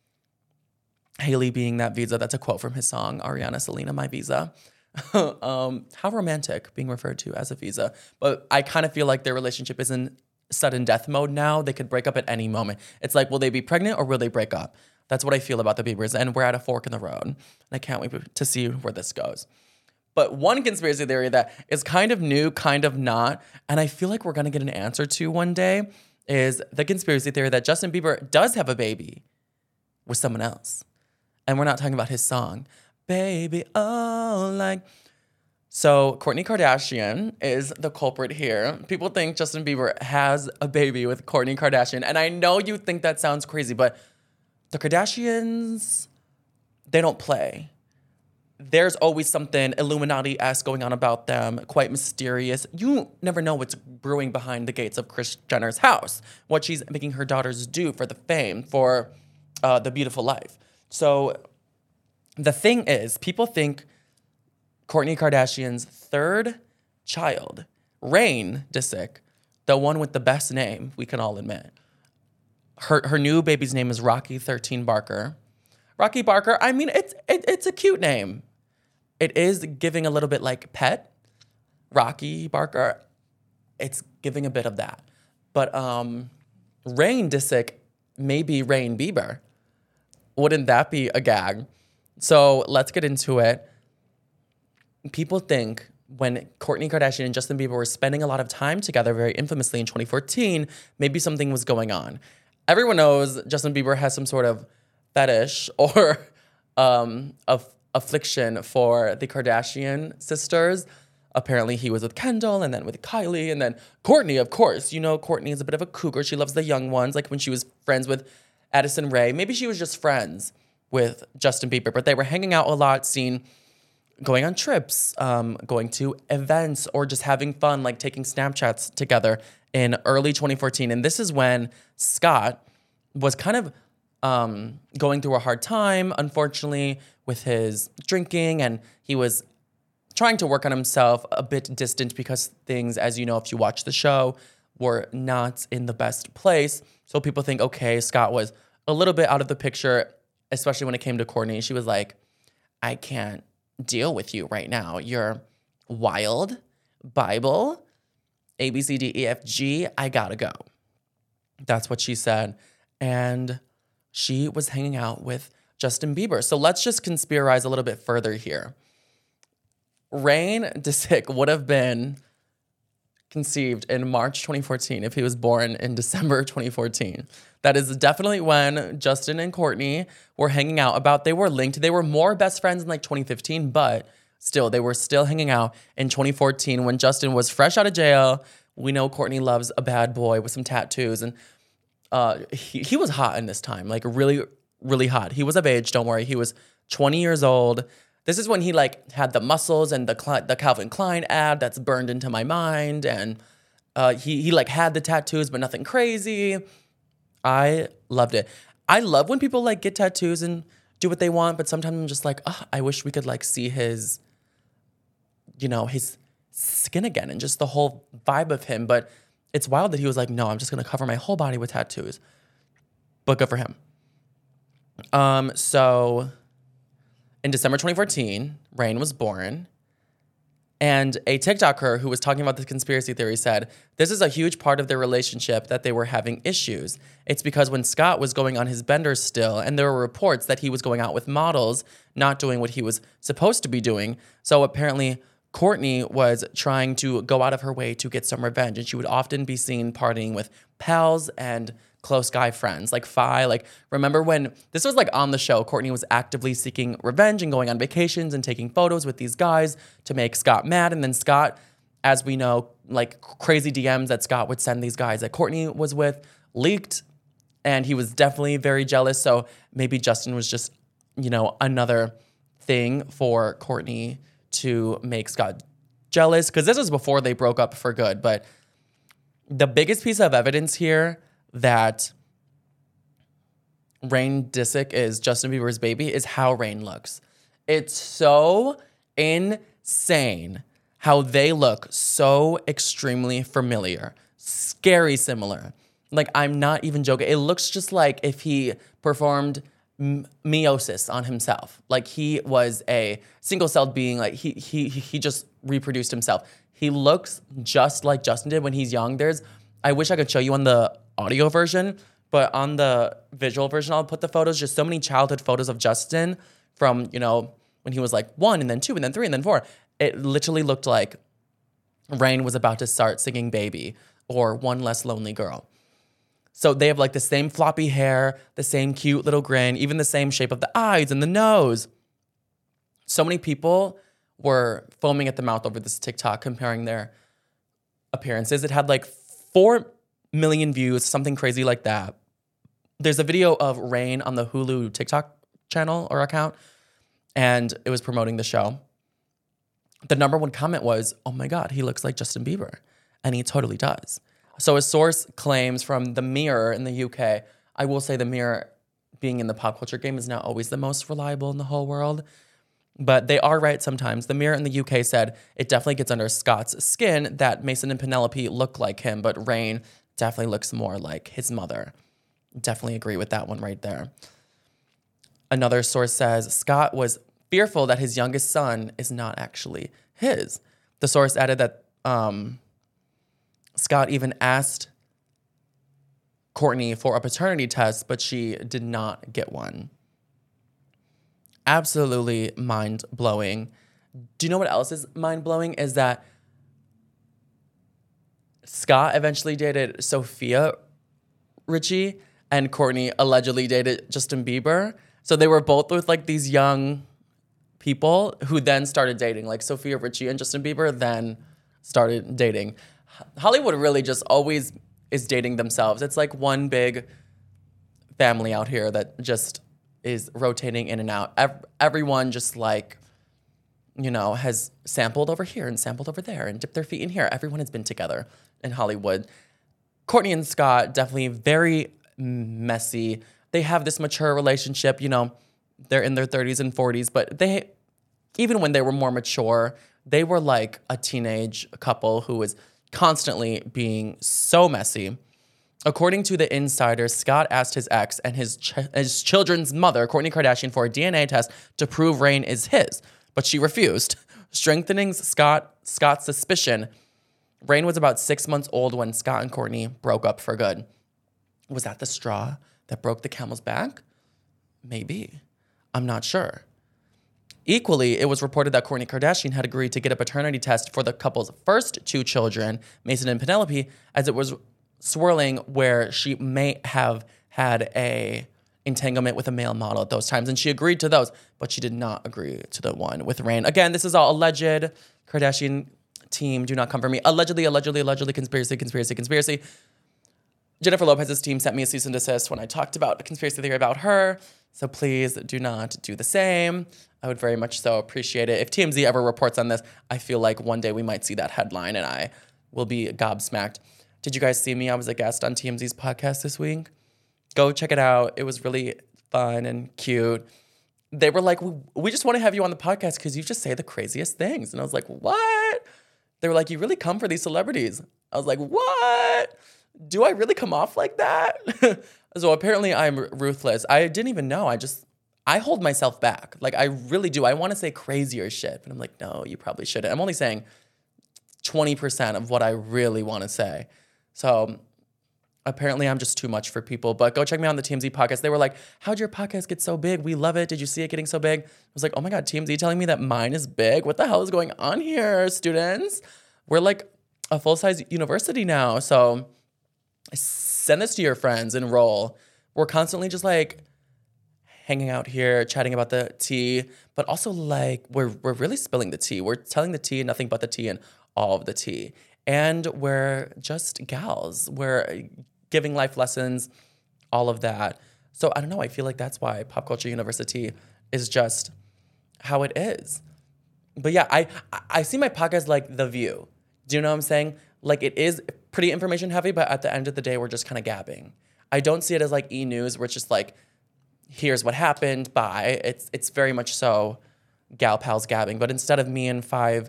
Hailey being that visa. That's a quote from his song, Ariana, Selena, my visa. um, how romantic, being referred to as a visa. But I kind of feel like their relationship is in sudden death mode now. They could break up at any moment. It's like, will they be pregnant or will they break up? That's what I feel about the Biebers. And we're at a fork in the road. And I can't wait to see where this goes. But one conspiracy theory that is kind of new, kind of not, and I feel like we're going to get an answer to one day, is the conspiracy theory that Justin Bieber does have a baby with someone else. And we're not talking about his song, Baby, oh, like. So Kourtney Kardashian is the culprit here. People think Justin Bieber has a baby with Kourtney Kardashian. And I know you think that sounds crazy, but the Kardashians, they don't play. There's always something Illuminati-esque going on about them, quite mysterious. You never know what's brewing behind the gates of Kris Jenner's house, what she's making her daughters do for the fame, for uh, the beautiful life. So the thing is, people think Kourtney Kardashian's third child, Reign Disick, the one with the best name, we can all admit, her her new baby's name is Rocky thirteen Barker. Rocky Barker, I mean, it's it, it's a cute name. It is giving a little bit like Pet, Rocky Barker. It's giving a bit of that. But um, Reign Disick may be Reign Bieber. Wouldn't that be a gag? So let's get into it. People think when Kourtney Kardashian and Justin Bieber were spending a lot of time together, very infamously in twenty fourteen, maybe something was going on. Everyone knows Justin Bieber has some sort of fetish or um, of affliction for the Kardashian sisters. Apparently he was with Kendall and then with Kylie and then Kourtney, of course. You know, Kourtney is a bit of a cougar. She loves the young ones, like when she was friends with Addison Rae. Maybe she was just friends with Justin Bieber, but they were hanging out a lot, seen going on trips, um, going to events, or just having fun, like taking Snapchats together in early twenty fourteen. And this is when Scott was kind of um, going through a hard time, unfortunately, with his drinking, and he was trying to work on himself, a bit distant because things, as you know, if you watch the show, were not in the best place. So people think, okay, Scott was a little bit out of the picture, especially when it came to Kourtney. She was like, I can't deal with you right now. You're wild, Bible, A, B, C, D, E, F, G. I gotta go. That's what she said. And she was hanging out with Justin Bieber. So let's just conspirize a little bit further here. Reign Disick would have been conceived in March twenty fourteen if he was born in December twenty fourteen. That is definitely when Justin and Kourtney were hanging out. About they were linked. They were more best friends in like twenty fifteen, but still, they were still hanging out in twenty fourteen when Justin was fresh out of jail. We know Kourtney loves a bad boy with some tattoos, and uh, he, he was hot in this time, like really, really hot. He was of age, don't worry. He was twenty years old. This is when he like had the muscles and the Cl- the Calvin Klein ad that's burned into my mind, and uh, he he like had the tattoos, but nothing crazy. I loved it. I love when people like get tattoos and do what they want, but sometimes I'm just like, oh, I wish we could like see his, you know, his skin again and just the whole vibe of him. But it's wild that he was like, no, I'm just gonna cover my whole body with tattoos. But good for him. Um, so. In December twenty fourteen, Reign was born, and a TikToker who was talking about the conspiracy theory said, this is a huge part of their relationship that they were having issues. It's because when Scott was going on his benders still, and there were reports that he was going out with models, not doing what he was supposed to be doing. So apparently Kourtney was trying to go out of her way to get some revenge, and she would often be seen partying with pals and close guy friends, like Phi. Like, remember when this was like on the show, Kourtney was actively seeking revenge and going on vacations and taking photos with these guys to make Scott mad. And then Scott, as we know, like crazy D Ms that Scott would send these guys that Kourtney was with leaked, and he was definitely very jealous. So maybe Justin was just, you know, another thing for Kourtney to make Scott jealous, because this was before they broke up for good. But the biggest piece of evidence here that Reign Disick is Justin Bieber's baby is how Reign looks. It's so insane how they look so extremely familiar, scary similar. Like, I'm not even joking. It looks just like if he performed m- meiosis on himself. Like he was a single-celled being. Like he he he just reproduced himself. He looks just like Justin did when he's young. There's, I wish I could show you on the audio version, but on the visual version, I'll put the photos, just so many childhood photos of Justin from, you know, when he was like one and then two and then three and then four. It literally looked like Reign was about to start singing Baby or One Less Lonely Girl. So they have like the same floppy hair, the same cute little grin, even the same shape of the eyes and the nose. So many people were foaming at the mouth over this TikTok comparing their appearances. It had like four million views, something crazy like that. There's a video of Reign on the Hulu TikTok channel or account, and it was promoting the show. The number one comment was, oh my God, he looks like Justin Bieber. And he totally does. So a source claims from The Mirror in the U K, I will say The Mirror, being in the pop culture game, is not always the most reliable in the whole world, but they are right sometimes. The Mirror in the U K said it definitely gets under Scott's skin that Mason and Penelope look like him, but Reign definitely looks more like his mother. Definitely agree with that one right there. Another source says Scott was fearful that his youngest son is not actually his. The source added that um, Scott even asked Kourtney for a paternity test, but she did not get one. absolutely mind-blowing. Do you know what else is mind-blowing? Is that Scott eventually dated Sophia Richie and Kourtney allegedly dated Justin Bieber. So they were both with like these young people who then started dating. Like Sophia Richie and Justin Bieber then started dating. Hollywood really just always is dating themselves. It's like one big family out here that just is rotating in and out. Ev- everyone just like, you know, has sampled over here and sampled over there and dipped their feet in here. Everyone has been together in Hollywood. Kourtney and Scott, definitely very messy. They have this mature relationship, you know, they're in their thirties and forties, but they, even when they were more mature, they were like a teenage couple who was constantly being so messy. According to The Insider, Scott asked his ex and his ch- his children's mother, Kourtney Kardashian, for a D N A test to prove Reign is his, but she refused, strengthening Scott Scott's suspicion. Reign was about six months old when Scott and Kourtney broke up for good. Was that the straw that broke the camel's back? Maybe. I'm not sure. Equally, it was reported that Kourtney Kardashian had agreed to get a paternity test for the couple's first two children, Mason and Penelope, as it was swirling where she may have had a entanglement with a male model at those times, and she agreed to those, but she did not agree to the one with Reign. Again, this is all alleged. Kardashian team, do not come for me. Allegedly, allegedly, allegedly, conspiracy, conspiracy, conspiracy. Jennifer Lopez's team sent me a cease and desist when I talked about a conspiracy theory about her, so please do not do the same. I would very much so appreciate it. If T M Z ever reports on this, I feel like one day we might see that headline and I will be gobsmacked. Did you guys see me? I was a guest on T M Z's podcast this week. Go check it out. It was really fun and cute. They were like, we just want to have you on the podcast because you just say the craziest things. And I was like, what? They were like, you really come for these celebrities. I was like, what? Do I really come off like that? So apparently I'm ruthless. I didn't even know. I just, I hold myself back. Like I really do. I want to say crazier shit, but I'm like, no, you probably shouldn't. I'm only saying twenty percent of what I really want to say. So apparently I'm just too much for people, but go check me out on the T M Z podcast. They were like, how'd your podcast get so big? We love it. Did you see it getting so big? I was like, oh my God, T M Z telling me that mine is big. What the hell is going on here, students? We're like a full-size university now. So send this to your friends, enroll. We're constantly just like hanging out here, chatting about the tea, but also like we're we're really spilling the tea. We're telling the tea and nothing but the tea and all of the tea. And we're just gals. We're giving life lessons, all of that. So I don't know. I feel like that's why Pop Culture University is just how it is. But yeah, I I see my podcast like The View. Do you know what I'm saying? Like it is pretty information heavy, but at the end of the day, we're just kind of gabbing. I don't see it as like E! News, where it's just like, here's what happened, bye. It's it's very much so gal pals gabbing. But instead of me and five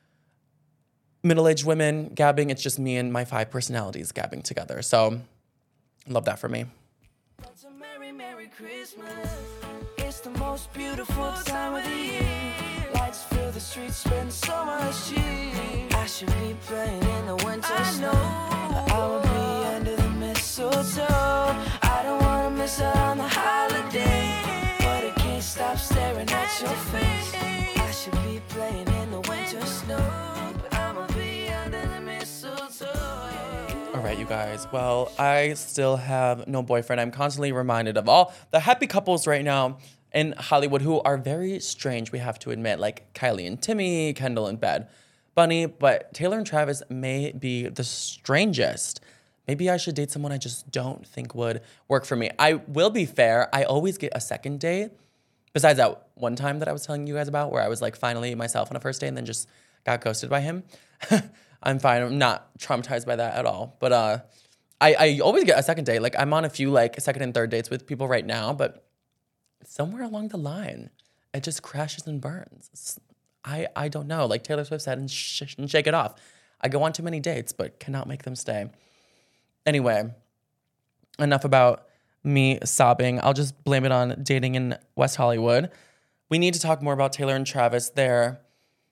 middle-aged women gabbing, it's just me and my five personalities gabbing together. So love that for me. It's a merry, merry Christmas. It's the most beautiful time of the year. Lights fill the streets, spend so much cheer. I should be playing in the winter snow. I will be under the mistletoe. I don't want to miss out on the holiday, but I can't stop staring at your face. I should be playing in the winter snow, but I'ma be under the mistletoe. All right, you guys. Well, I still have no boyfriend. I'm constantly reminded of all the happy couples right now in Hollywood who are very strange, we have to admit, like Kylie and Timmy, Kendall and Bad Bunny, but Taylor and Travis may be the strangest. Maybe I should date someone I just don't think would work for me. I will be fair, I always get a second date, besides that one time that I was telling you guys about where I was like finally myself on a first date and then just got ghosted by him. I'm fine, I'm not traumatized by that at all, but uh, I, I always get a second date. Like I'm on a few like second and third dates with people right now, but somewhere along the line, it just crashes and burns. It's, I, I don't know. Like Taylor Swift said, and, sh- and shake it off. I go on too many dates, but cannot make them stay. Anyway, enough about me sobbing. I'll just blame it on dating in West Hollywood. We need to talk more about Taylor and Travis. Their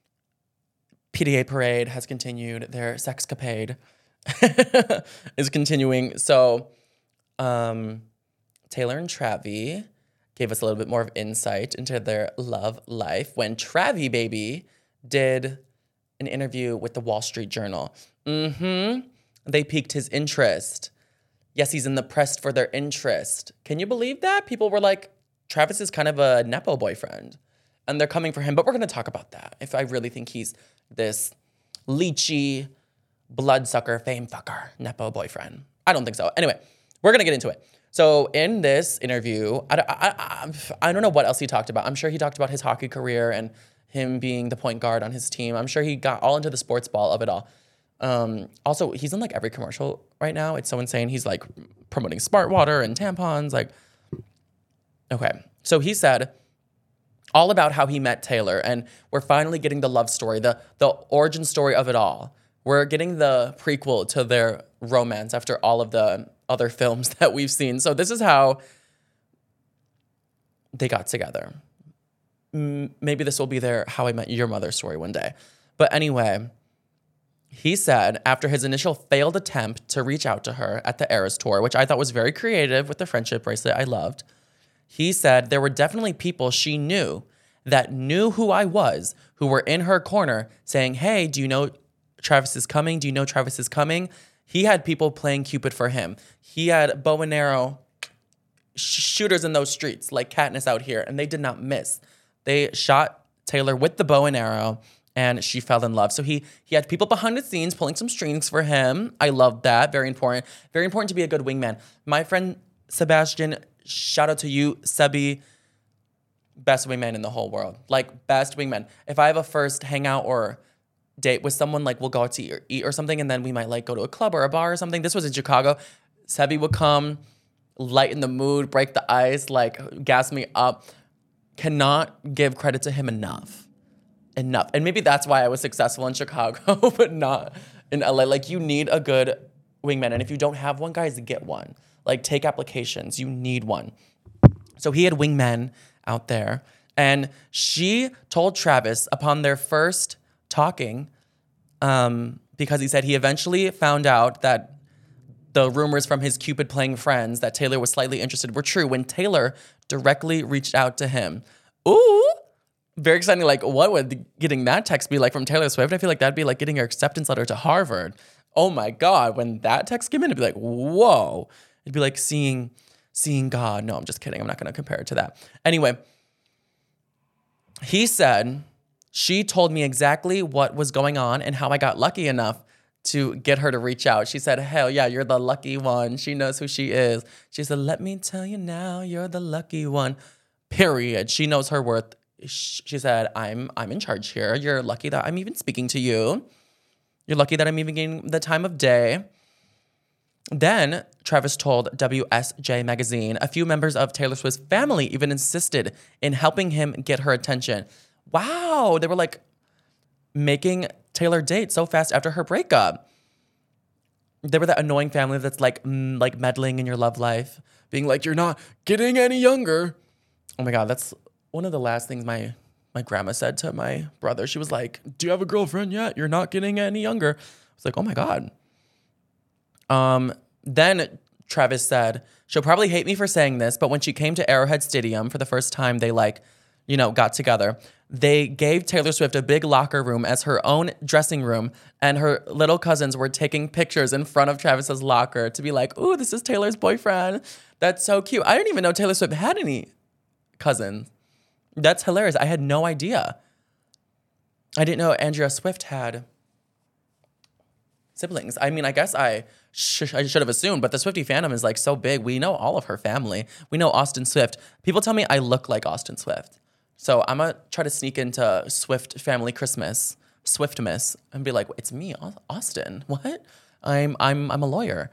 P D A parade has continued. Their sexcapade is continuing. So, um, Taylor and Travi gave us a little bit more of insight into their love life when Travi Baby did an interview with the Wall Street Journal. Mm-hmm. They piqued his interest. Yes, he's in the press for their interest. Can you believe that? People were like, Travis is kind of a Nepo boyfriend. And they're coming for him. But we're going to talk about that. If I really think he's this leechy, bloodsucker, fame fucker, Nepo boyfriend. I don't think so. Anyway, we're going to get into it. So in this interview, I, I, I, I don't know what else he talked about. I'm sure he talked about his hockey career and him being the point guard on his team. I'm sure he got all into the sports ball of it all. Um, also, he's in like every commercial right now. It's so insane. He's like promoting Smart Water and tampons. Like, okay. So he said all about how he met Taylor, and we're finally getting the love story, the the origin story of it all. We're getting the prequel to their romance after all of the other films that we've seen. So this is how they got together. Maybe this will be their How I Met Your Mother story one day. But anyway, he said after his initial failed attempt to reach out to her at the Eras Tour, which I thought was very creative with the friendship bracelet I loved, he said there were definitely people she knew that knew who I was, who were in her corner saying, hey, do you know Travis is coming? Do you know Travis is coming? He had people playing Cupid for him. He had bow and arrow sh- shooters in those streets like Katniss out here, and they did not miss. They shot Taylor with the bow and arrow, and she fell in love. So he he had people behind the scenes pulling some strings for him. I loved that. Very important. Very important to be a good wingman. My friend Sebastian, shout out to you, Sebi, best wingman in the whole world. Like, best wingman. If I have a first hangout or date with someone, like we'll go out to eat or, eat or something, and then we might like go to a club or a bar or something. This was in Chicago. Sebi would come, lighten the mood, break the ice, like gas me up. Cannot give credit to him enough. Enough. And maybe that's why I was successful in Chicago, but not in L A. Like, you need a good wingman. And if you don't have one, guys, get one. Like, take applications. You need one. So he had wingmen out there. And she told Travis upon their first talking, um, because he said he eventually found out that the rumors from his Cupid playing friends that Taylor was slightly interested were true when Taylor directly reached out to him. Ooh, very exciting. Like, what would getting that text be like from Taylor Swift? I feel like that'd be like getting your acceptance letter to Harvard. Oh my God, when that text came in, it'd be like, whoa. It'd be like seeing, seeing God. No, I'm just kidding. I'm not going to compare it to that. Anyway, he said, she told me exactly what was going on and how I got lucky enough to get her to reach out. She said, hell yeah, you're the lucky one. She knows who she is. She said, let me tell you now, you're the lucky one. Period. She knows her worth. She said, I'm I'm in charge here. You're lucky that I'm even speaking to you. You're lucky that I'm even getting the time of day. Then Travis told W S J Magazine, a few members of Taylor Swift's family even insisted in helping him get her attention. Wow. They were like making Taylor date so fast after her breakup. They were that annoying family that's like, mm, like meddling in your love life, being like, you're not getting any younger. Oh my God, that's one of the last things my my grandma said to my brother. She was like, do you have a girlfriend yet? You're not getting any younger. I was like, oh my God. Um, then Travis said, she'll probably hate me for saying this, but when she came to Arrowhead Stadium for the first time, they like, you know, got together. They gave Taylor Swift a big locker room as her own dressing room, and her little cousins were taking pictures in front of Travis's locker to be like, ooh, this is Taylor's boyfriend. That's so cute. I didn't even know Taylor Swift had any cousins. That's hilarious. I had no idea. I didn't know Andrea Swift had siblings. I mean, I guess I, sh- I should have assumed, but the Swiftie fandom is like so big. We know all of her family. We know Austin Swift. People tell me I look like Austin Swift. So I'm going to try to sneak into Swift family Christmas, Swiftmas, and be like, it's me, Austin. What? I'm I'm I'm a lawyer.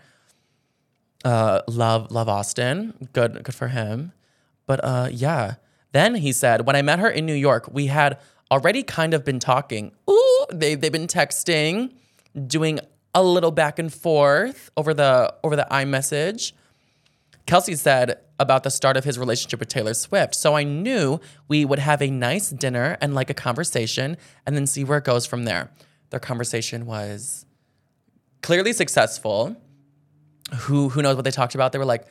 Uh, love love Austin. Good good for him. But uh, yeah. Then he said, when I met her in New York, we had already kind of been talking. Ooh, they they've been texting, doing a little back and forth over the over the iMessage. Kelsey said about the start of his relationship with Taylor Swift. So I knew we would have a nice dinner and like a conversation and then see where it goes from there. Their conversation was clearly successful. Who who knows what they talked about? They were like,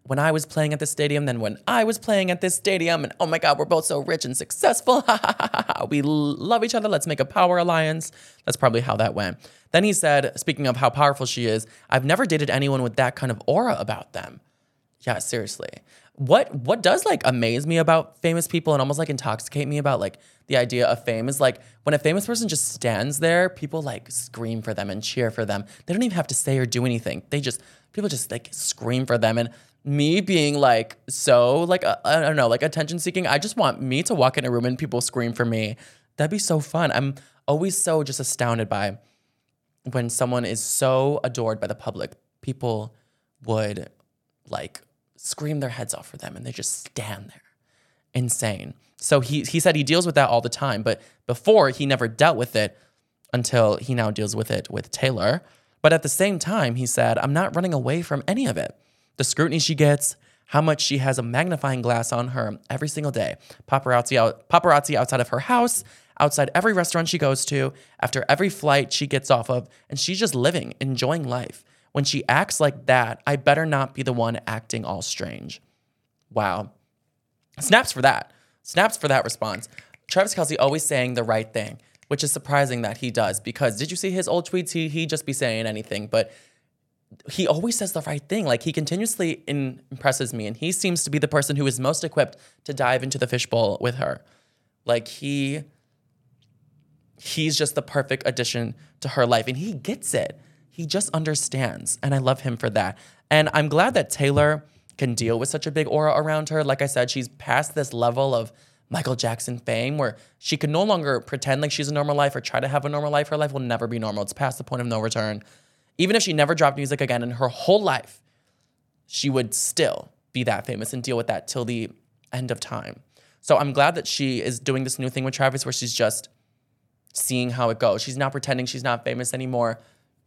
when I was playing at this stadium than when I was playing at this stadium. And oh my God, we're both so rich and successful. We love each other. Let's make a power alliance. That's probably how that went. Then he said, speaking of how powerful she is, I've never dated anyone with that kind of aura about them. Yeah, seriously. What what does like amaze me about famous people and almost like intoxicate me about like the idea of fame is like when a famous person just stands there, people like scream for them and cheer for them. They don't even have to say or do anything. They just, people just like scream for them. And me being like so like, uh, I don't know, like attention seeking, I just want me to walk in a room and people scream for me. That'd be so fun. I'm always so just astounded by when someone is so adored by the public, people would like scream their heads off for them and they just stand there. Insane. So he he said he deals with that all the time, but before he never dealt with it until he now deals with it with Taylor. But at the same time, he said, I'm not running away from any of it. The scrutiny she gets, how much she has a magnifying glass on her every single day. Paparazzi out, paparazzi outside of her house, outside every restaurant she goes to, after every flight she gets off of, and she's just living, enjoying life. When she acts like that, I better not be the one acting all strange. Wow. Snaps for that. Snaps for that response. Travis Kelce always saying the right thing, which is surprising that he does, because did you see his old tweets? He he just be saying anything, but he always says the right thing. Like he continuously in, impresses me, and he seems to be the person who is most equipped to dive into the fishbowl with her. Like he, he's just the perfect addition to her life, and he gets it. He just understands, and I love him for that. And I'm glad that Taylor can deal with such a big aura around her. Like I said, she's past this level of Michael Jackson fame where she can no longer pretend like she's a normal life or try to have a normal life. Her life will never be normal. It's past the point of no return. Even if she never dropped music again in her whole life, she would still be that famous and deal with that till the end of time. So I'm glad that she is doing this new thing with Travis where she's just seeing how it goes. She's not pretending she's not famous anymore.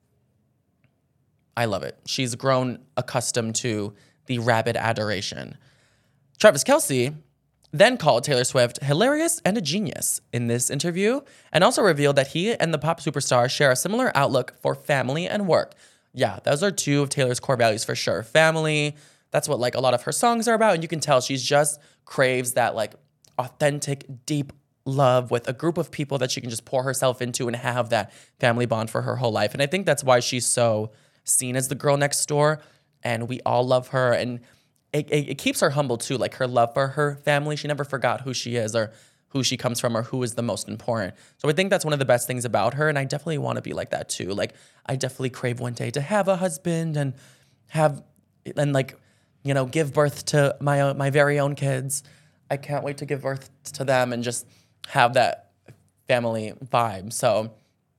I love it. She's grown accustomed to the rabid adoration. Travis Kelce then called Taylor Swift hilarious and a genius in this interview, and also revealed that he and the pop superstar share a similar outlook for family and work. Yeah, those are two of Taylor's core values for sure. Family, that's what like a lot of her songs are about, and you can tell she's just craves that like authentic, deep love with a group of people that she can just pour herself into and have that family bond for her whole life. And I think that's why she's so seen as the girl next door, and we all love her, and it, it, it keeps her humble too, like her love for her family. She never forgot who she is or who she comes from or who is the most important. So I think that's one of the best things about her, and I definitely want to be like that too. Like I definitely crave one day to have a husband and have, and like, you know, give birth to my own, my very own kids. I can't wait to give birth to them and just have that family vibe. So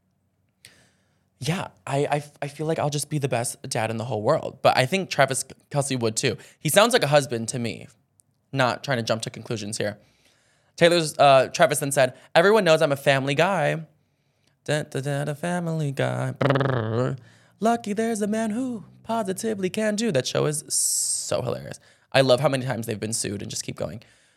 yeah, I, I I feel like I'll just be the best dad in the whole world. But I think Travis Kelce would too. He sounds like a husband to me. Not trying to jump to conclusions here. Taylor's uh, Travis then said, "Everyone knows I'm a family guy. Da, da, da, da, family guy. Brr. Lucky there's a man who positively can do." That show is so hilarious. I love how many times they've been sued and just keep going.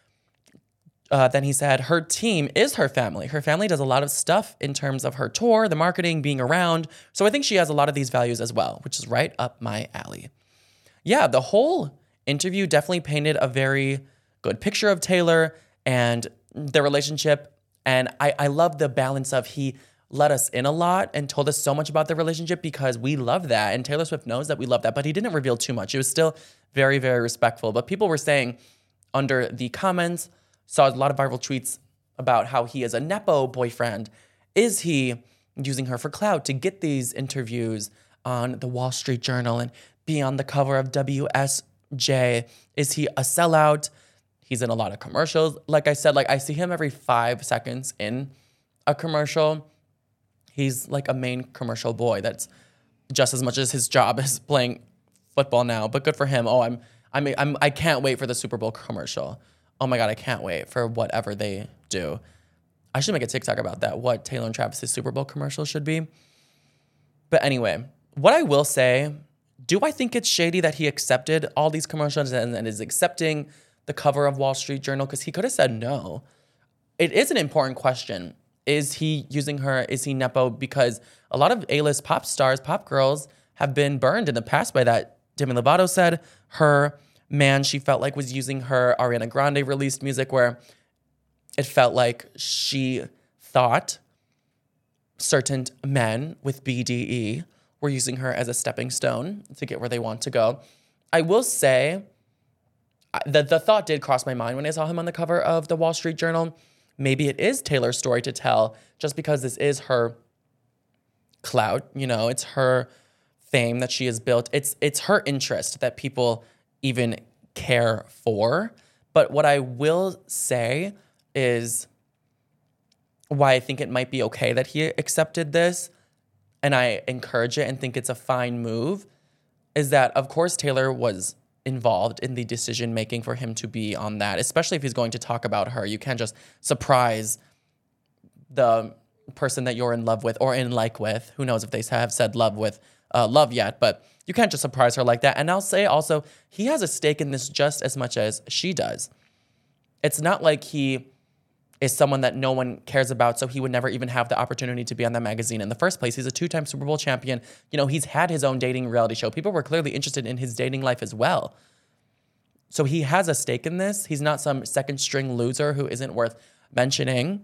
Uh, then he said, her team is her family. Her family does a lot of stuff in terms of her tour, the marketing, being around. So I think she has a lot of these values as well, which is right up my alley. Yeah, the whole interview definitely painted a very good picture of Taylor and their relationship. And I, I love the balance of he let us in a lot and told us so much about their relationship because we love that. And Taylor Swift knows that we love that, but he didn't reveal too much. It was still very, very respectful. But people were saying under the comments, saw a lot of viral tweets about how he is a Nepo boyfriend. Is he using her for clout to get these interviews on the Wall Street Journal and be on the cover of W S J? Is he a sellout? He's in a lot of commercials. Like I said, like I see him every five seconds in a commercial. He's like a main commercial boy. That's just as much as his job is playing football now. But good for him. Oh, I'm I'm I'm I can't wait for the Super Bowl commercial. Oh my God, I can't wait for whatever they do. I should make a TikTok about that, what Taylor and Travis's Super Bowl commercial should be. But anyway, what I will say, do I think it's shady that he accepted all these commercials and, and is accepting the cover of Wall Street Journal? Because he could have said no. It is an important question. Is he using her? Is he Nepo? Because a lot of A-list pop stars, pop girls have been burned in the past by that. Demi Lovato said her man she felt like was using her. Ariana Grande released music where it felt like she thought certain men with B D E were using her as a stepping stone to get where they want to go. I will say that the thought did cross my mind when I saw him on the cover of the Wall Street Journal. Maybe it is Taylor's story to tell, just because this is her clout, you know, it's her fame that she has built. It's it's her interest that people even care for. But what I will say is why I think it might be okay that he accepted this, and I encourage it and think it's a fine move, is that, of course, Taylor was involved in the decision-making for him to be on that, especially if he's going to talk about her. You can't just surprise the person that you're in love with or in like with. Who knows if they have said love with uh, love yet, but you can't just surprise her like that. And I'll say also, he has a stake in this just as much as she does. It's not like he is someone that no one cares about, so he would never even have the opportunity to be on that magazine in the first place. He's a two-time Super Bowl champion. You know, he's had his own dating reality show. People were clearly interested in his dating life as well. So he has a stake in this. He's not some second-string loser who isn't worth mentioning.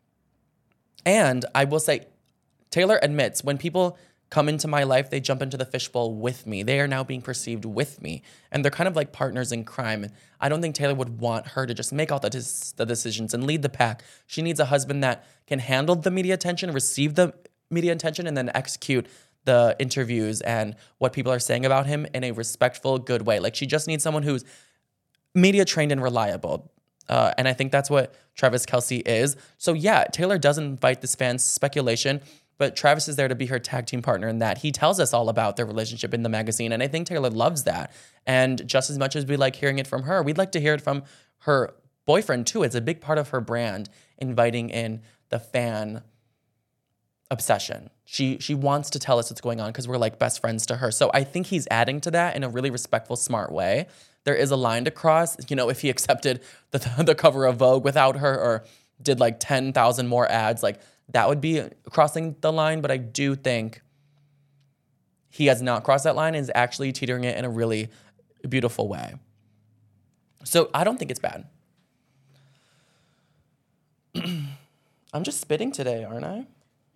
And I will say, Taylor admits, when people come into my life, they jump into the fishbowl with me. They are now being perceived with me. And they're kind of like partners in crime. And I don't think Taylor would want her to just make all the, des- the decisions and lead the pack. She needs a husband that can handle the media attention, receive the media attention, and then execute the interviews and what people are saying about him in a respectful, good way. Like, she just needs someone who's media trained and reliable. Uh, and I think that's what Travis Kelce is. So yeah, Taylor does invite this fan speculation, but Travis is there to be her tag team partner in that. He tells us all about their relationship in the magazine, and I think Taylor loves that. And just as much as we like hearing it from her, we'd like to hear it from her boyfriend too. It's a big part of her brand, inviting in the fan obsession. She she wants to tell us what's going on because we're like best friends to her. So I think he's adding to that in a really respectful, smart way. There is a line to cross. You know, if he accepted the, the cover of Vogue without her or did like ten thousand more ads, like that would be crossing the line. But I do think he has not crossed that line and is actually teetering it in a really beautiful way. So I don't think it's bad. I'm just spitting today, aren't I?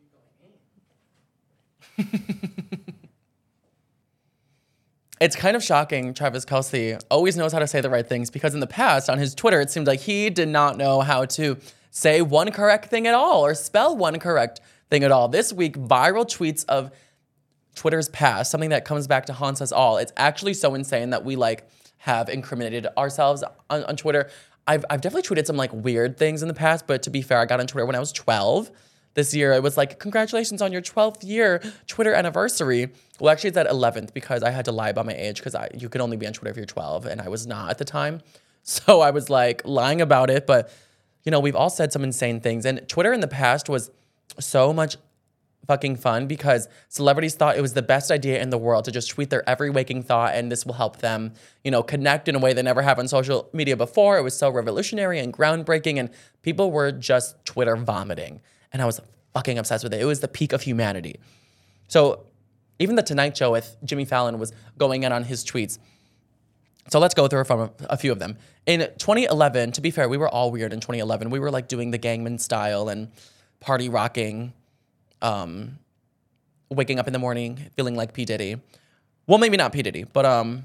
It's kind of shocking. Travis Kelce always knows how to say the right things, because in the past on his Twitter, it seemed like he did not know how to say one correct thing at all or spell one correct thing at all. This week, viral tweets of Twitter's past, something that comes back to haunt us all. It's actually so insane that we like have incriminated ourselves on, on Twitter. I've, I've definitely tweeted some like weird things in the past, but to be fair, I got on Twitter when I was twelve. This year, it was like, congratulations on your twelfth year Twitter anniversary. Well, actually, it's at eleventh because I had to lie about my age, because you could only be on Twitter if you're twelve, and I was not at the time. So I was like lying about it. But, you know, we've all said some insane things. And Twitter in the past was so much fucking fun because celebrities thought it was the best idea in the world to just tweet their every waking thought, and this will help them, you know, connect in a way they never have on social media before. It was so revolutionary and groundbreaking, and people were just Twitter vomiting. And I was fucking obsessed with it. It was the peak of humanity. So even the Tonight Show with Jimmy Fallon was going in on his tweets. So let's go through from a, a few of them. In twenty eleven, to be fair, we were all weird in twenty eleven. We were like doing the Gangnam Style and party rocking, um, waking up in the morning feeling like P. Diddy. Well, maybe not P. Diddy, but um,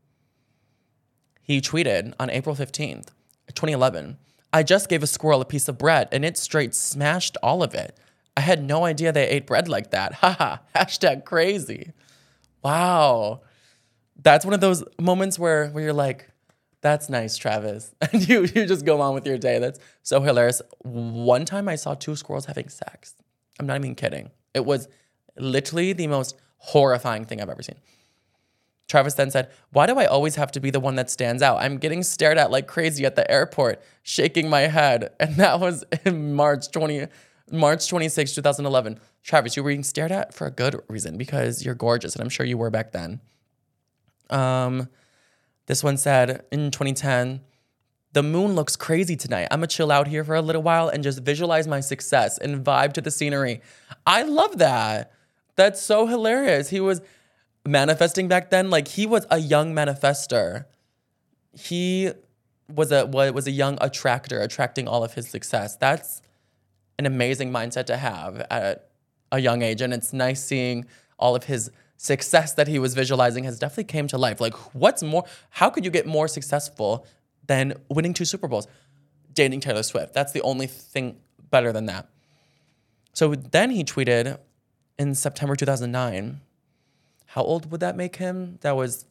he tweeted on April fifteenth, twenty eleven, I just gave a squirrel a piece of bread and it straight smashed all of it. I had no idea they ate bread like that. Haha, hashtag crazy. Wow. That's one of those moments where, where you're like, that's nice, Travis. And you, you just go on with your day. That's so hilarious. One time I saw two squirrels having sex. I'm not even kidding. It was literally the most horrifying thing I've ever seen. Travis then said, why do I always have to be the one that stands out? I'm getting stared at like crazy at the airport, shaking my head. And that was in March twentieth, March twenty-sixth, twenty eleven. Travis, you were being stared at for a good reason, because you're gorgeous, and I'm sure you were back then. Um, this one said, in twenty ten, the moon looks crazy tonight. I'm gonna chill out here for a little while and just visualize my success and vibe to the scenery. I love that. That's so hilarious. He was manifesting back then. Like, he was a young manifester. he was a was a young attractor, attracting all of his success. That's an amazing mindset to have at a young age, and it's nice seeing all of his success that he was visualizing has definitely came to life. Like, what's more? How could you get more successful than winning two Super Bowls? Dating Taylor Swift. That's the only thing better than that. So then he tweeted in September two thousand nine. How old would that make him? That was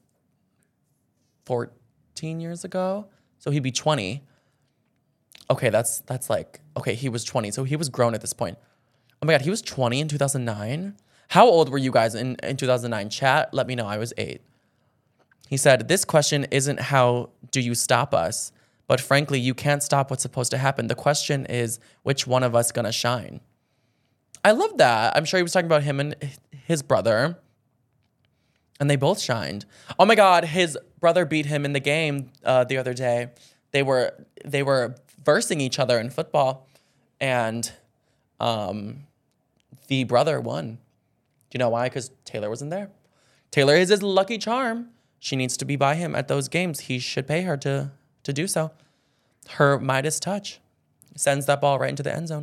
fourteen years ago. So he'd be twenty. Okay, that's that's like, okay, he was twenty. So he was grown at this point. Oh my God, he was twenty in two thousand nine? How old were you guys in, in two thousand nine? Chat, let me know. I was eight. He said, this question isn't how do you stop us, but frankly, you can't stop what's supposed to happen. The question is, which one of us gonna shine? I love that. I'm sure he was talking about him and his brother. And they both shined. Oh my God, his brother beat him in the game uh, the other day. They were they were versing each other in football, and um, the brother won. Do you know why? Because Taylor wasn't there. Taylor is his lucky charm. She needs to be by him at those games. He should pay her to to do so. Her Midas touch sends that ball right into the end zone.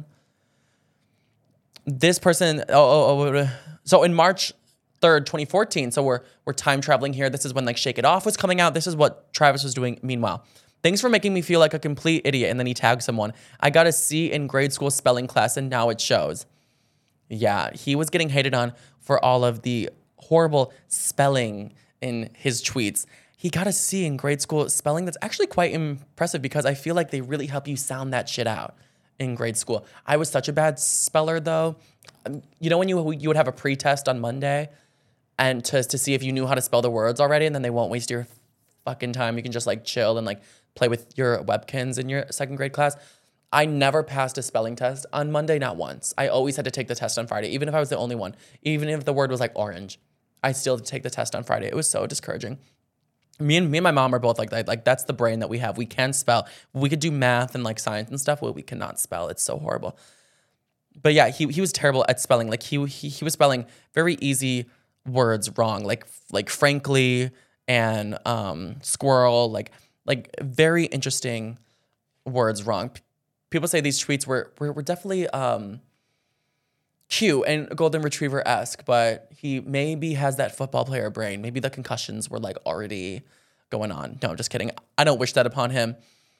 This person, oh, oh, oh so in March third, twenty fourteen. So we're we're time traveling here. This is when like Shake It Off was coming out. This is what Travis was doing. Meanwhile, thanks for making me feel like a complete idiot. And then he tagged someone. I got a C in grade school spelling class, and now it shows. Yeah, he was getting hated on for all of the horrible spelling in his tweets. He got a C in grade school spelling. That's actually quite impressive because I feel like they really help you sound that shit out in grade school. I was such a bad speller though. You know when you you would have a pre-test on Monday and to to see if you knew how to spell the words already, and then they won't waste your fucking time. You can just like chill and like play with your Webkins in your second grade class. I never passed a spelling test on Monday, not once. I always had to take the test on Friday, even if I was the only one. Even if the word was like orange, I still had to take the test on Friday. It was so discouraging. Me and me and my mom are both like that. Like that's the brain that we have. We can spell. We could do math and like science and stuff, but we cannot spell. It's so horrible. But yeah, he he was terrible at spelling. Like he he he was spelling very easy words wrong. Like like frankly and um squirrel. Like like very interesting words wrong. P- people say these tweets were were, were definitely um cute and golden retriever-esque, but he maybe has that football player brain. Maybe the concussions were like already going on. No, just kidding. I don't wish that upon him.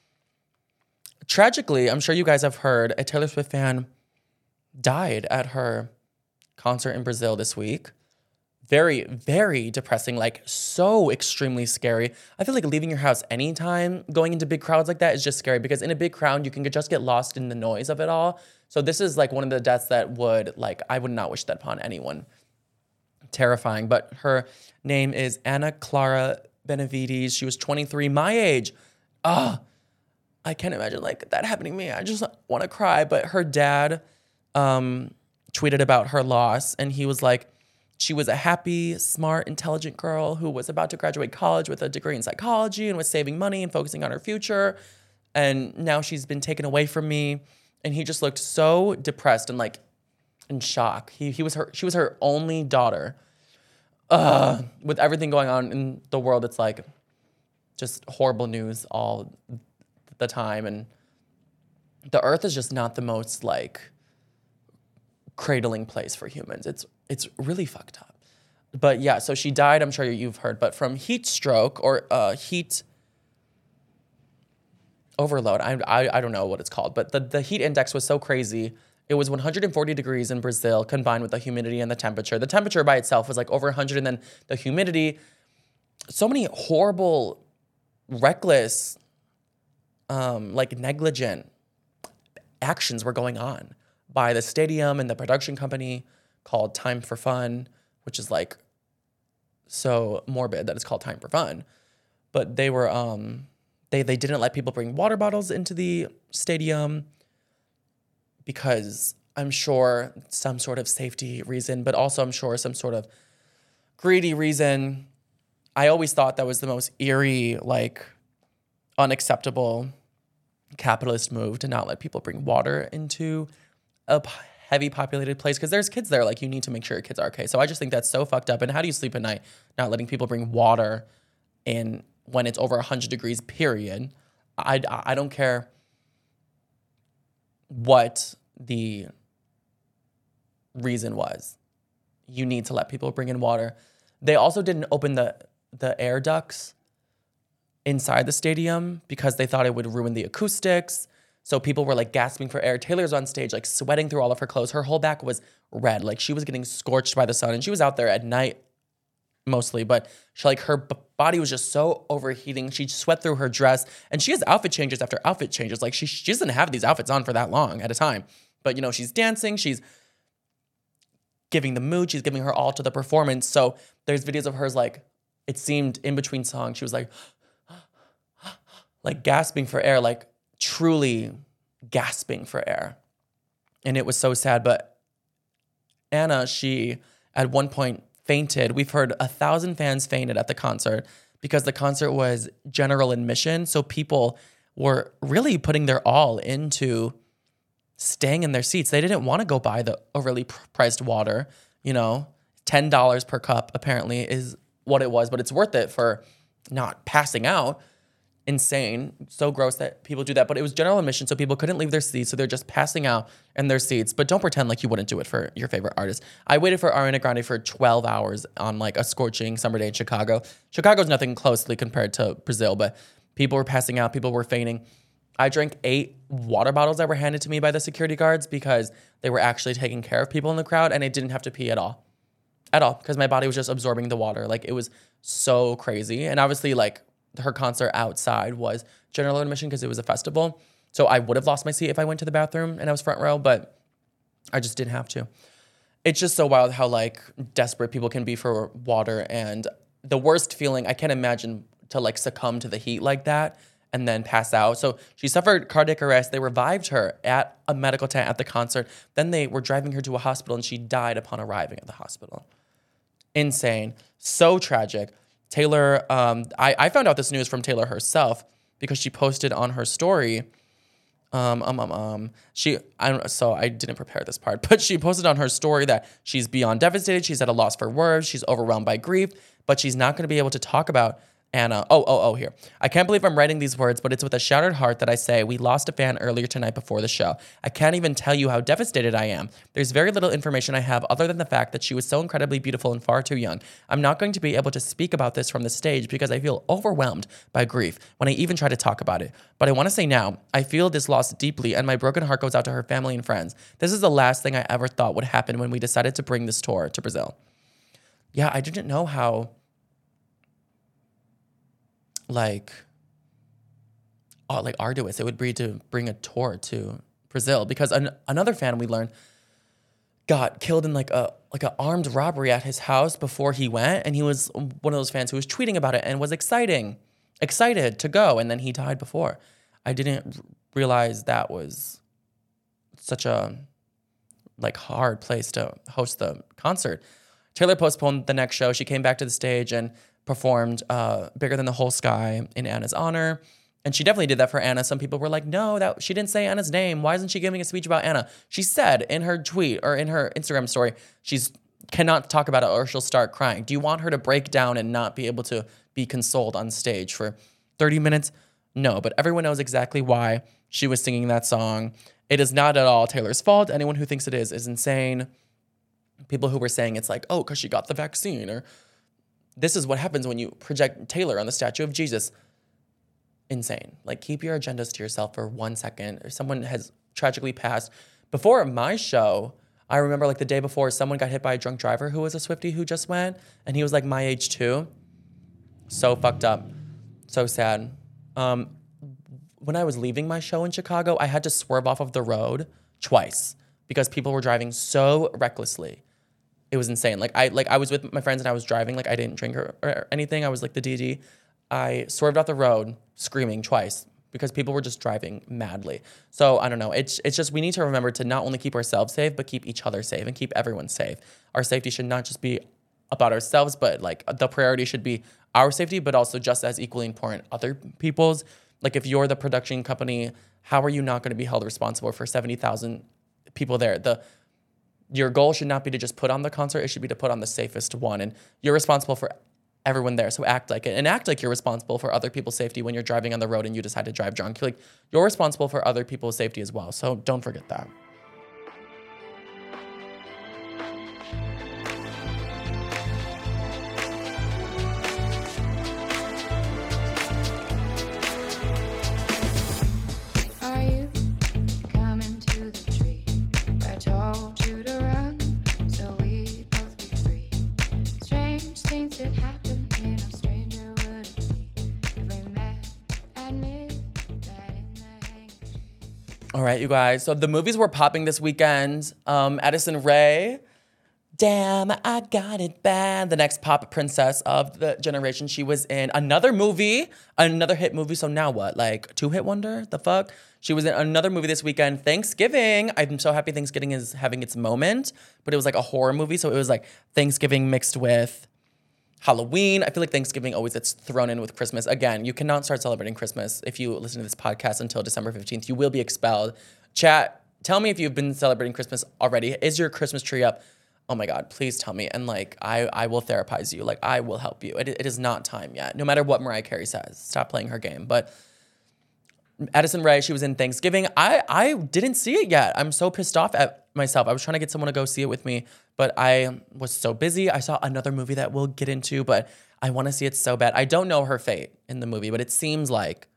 Tragically, I'm sure you guys have heard, a Taylor Swift fan died at her concert in Brazil this week. Very, very depressing, like so extremely scary. I feel like leaving your house anytime, going into big crowds like that is just scary because in a big crowd, you can just get lost in the noise of it all. So this is like one of the deaths that would, like, I would not wish that upon anyone. Terrifying. But her name is Ana Clara Benavides. She was twenty-three, my age. Ah, oh, I can't imagine like that happening to me. I just want to cry. But her dad um, tweeted about her loss, and he was like, she was a happy, smart, intelligent girl who was about to graduate college with a degree in psychology and was saving money and focusing on her future. And now she's been taken away from me. And he just looked so depressed and like in shock. He he was her she was her only daughter. Uh, with everything going on in the world, it's like just horrible news all the time. And the earth is just not the most like cradling place for humans. It's it's really fucked up. But yeah, so she died, I'm sure you've heard, but from heat stroke or uh, heat overload. I, I I don't know what it's called, but the, the heat index was so crazy. It was one hundred forty degrees in Brazil combined with the humidity and the temperature. The temperature by itself was like over one hundred, and then the humidity. So many horrible, reckless, um, like negligent actions were going on by the stadium and the production company called Time for Fun, which is like so morbid that it's called Time for Fun. But they were... um. They they didn't let people bring water bottles into the stadium because I'm sure some sort of safety reason, but also I'm sure some sort of greedy reason. I always thought that was the most eerie, like unacceptable capitalist move to not let people bring water into a p- heavy populated place because there's kids there. Like you need to make sure your kids are okay. So I just think that's so fucked up. And how do you sleep at night not letting people bring water in when it's over one hundred degrees, period. I, I don't care what the reason was. You need to let people bring in water. They also didn't open the, the air ducts inside the stadium because they thought it would ruin the acoustics. So people were like gasping for air. Taylor's on stage, like sweating through all of her clothes. Her whole back was red. Like she was getting scorched by the sun, and she was out there at night mostly, but she, like her b- body was just so overheating. She sweat through her dress, and she has outfit changes after outfit changes. Like she, she doesn't have these outfits on for that long at a time. But you know, she's dancing, she's giving the mood, she's giving her all to the performance. So there's videos of hers like, it seemed in between songs, she was like, like gasping for air, like truly gasping for air. And it was so sad. But Anna, she at one point fainted. We've heard a thousand fans fainted at the concert because the concert was general admission. So people were really putting their all into staying in their seats. They didn't want to go buy the overly priced water. You know, ten dollars per cup apparently is what it was, but it's worth it for not passing out. Insane. So gross that people do that. But it was general admission, so people couldn't leave their seats, so they're just passing out in their seats. But don't pretend like you wouldn't do it for your favorite artist. I waited for Ariana Grande for twelve hours on like a scorching summer day in Chicago. Chicago's nothing closely compared to Brazil, but people were passing out, people were fainting. I drank eight water bottles that were handed to me by the security guards because they were actually taking care of people in the crowd, and I didn't have to pee at all. At all, because my body was just absorbing the water. Like, it was so crazy. And obviously, like, her concert outside was general admission because it was a festival. So I would have lost my seat if I went to the bathroom and I was front row, but I just didn't have to. It's just so wild how like desperate people can be for water. And the worst feeling, I can't imagine to like succumb to the heat like that and then pass out. So she suffered cardiac arrest. They revived her at a medical tent at the concert. Then they were driving her to a hospital and she died upon arriving at the hospital. Insane. So tragic. Taylor, um, I, I found out this news from Taylor herself because she posted on her story. Um, um, um, um, she, I, so I didn't prepare this part, but she posted on her story that she's beyond devastated. She's at a loss for words. She's overwhelmed by grief, but she's not going to be able to talk about Anna. Oh, oh, oh, here. I can't believe I'm writing these words, but it's with a shattered heart that I say we lost a fan earlier tonight before the show. I can't even tell you how devastated I am. There's very little information I have other than the fact that she was so incredibly beautiful and far too young. I'm not going to be able to speak about this from the stage because I feel overwhelmed by grief when I even try to talk about it. But I want to say now, I feel this loss deeply and my broken heart goes out to her family and friends. This is the last thing I ever thought would happen when we decided to bring this tour to Brazil. Yeah, I didn't know how like, oh, like arduous it would be to bring a tour to Brazil because an, another fan we learned got killed in like a like an armed robbery at his house before he went, and he was one of those fans who was tweeting about it and was exciting, excited to go, and then he died before. I didn't realize that was such a like hard place to host the concert. Taylor postponed the next show. She came back to the stage and performed uh, Bigger Than the Whole Sky in Anna's honor. And she definitely did that for Anna. Some people were like, no, that she didn't say Anna's name. Why isn't she giving a speech about Anna? She said in her tweet or in her Instagram story, she's cannot talk about it or she'll start crying. Do you want her to break down and not be able to be consoled on stage for thirty minutes? No, but everyone knows exactly why she was singing that song. It is not at all Taylor's fault. Anyone who thinks it is is insane. People who were saying it's like, oh, because she got the vaccine, or this is what happens when you project Taylor on the statue of Jesus. Insane. Like, keep your agendas to yourself for one second. If someone has tragically passed. Before my show, I remember like the day before, someone got hit by a drunk driver who was a Swiftie who just went, and he was like my age too. So fucked up. So sad. Um, when I was leaving my show in Chicago, I had to swerve off of the road twice because people were driving so recklessly. It was insane. Like I like I was with my friends and I was driving. Like I didn't drink or, or anything. I was like the D D. I swerved off the road screaming twice because people were just driving madly. So I don't know. It's it's just we need to remember to not only keep ourselves safe, but keep each other safe and keep everyone safe. Our safety should not just be about ourselves, but like the priority should be our safety, but also just as equally important other people's. Like if you're the production company, how are you not going to be held responsible for seventy thousand people there? The Your goal should not be to just put on the concert. It should be to put on the safest one. And you're responsible for everyone there. So act like it, and act like you're responsible for other people's safety when you're driving on the road and you decide to drive drunk. You're like, you're responsible for other people's safety as well. So don't forget that. Are you coming to the tree? I told you to run, so we both be free. Strange things that happen in a stranger wouldn't see. If we met at midnight in the hanging tree. All right, you guys. So the movies were popping this weekend. Um, Addison Rae, damn, I got it bad. The next pop princess of the generation. She was in another movie, another hit movie. So now what? Like two hit wonder? The fuck? She was in another movie this weekend, Thanksgiving. I'm so happy Thanksgiving is having its moment, but it was like a horror movie. So it was like Thanksgiving mixed with Halloween. I feel like Thanksgiving always gets thrown in with Christmas. Again, you cannot start celebrating Christmas if you listen to this podcast until December fifteenth. You will be expelled. Chat, tell me if you've been celebrating Christmas already. Is your Christmas tree up? Oh my God, please tell me. And like, I, I will therapize you. Like, I will help you. It, it is not time yet. No matter what Mariah Carey says, stop playing her game. But Addison Rae, she was in Thanksgiving. I, I didn't see it yet. I'm so pissed off at myself. I was trying to get someone to go see it with me, but I was so busy. I saw another movie that we'll get into, but I want to see it so bad. I don't know her fate in the movie, but it seems like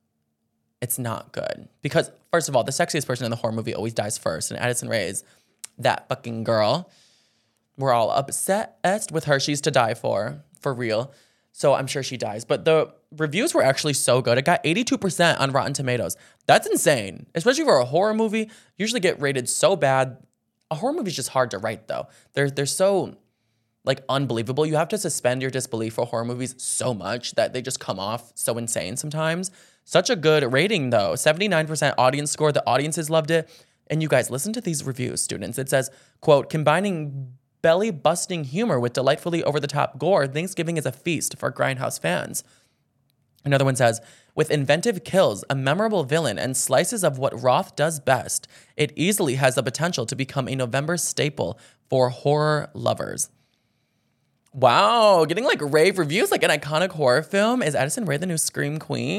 it's not good. Because, first of all, the sexiest person in the horror movie always dies first, and Addison Rae is that fucking girl. We're all obsessed with her. She's to die for, for real. So I'm sure she dies. But the reviews were actually so good. It got eighty-two percent on Rotten Tomatoes. That's insane. Especially for a horror movie. Usually get rated so bad. A horror movie is just hard to write, though. They're, they're so, like, unbelievable. You have to suspend your disbelief for horror movies so much that they just come off so insane sometimes. Such a good rating, though. seventy-nine percent audience score. The audiences loved it. And you guys, listen to these reviews, students. It says, quote, combining belly-busting humor with delightfully over-the-top gore, Thanksgiving is a feast for Grindhouse fans. Another one says, with inventive kills, a memorable villain, and slices of what Roth does best, it easily has the potential to become a November staple for horror lovers. Wow, getting like rave reviews, like an iconic horror film. Is Addison Rae the new Scream Queen?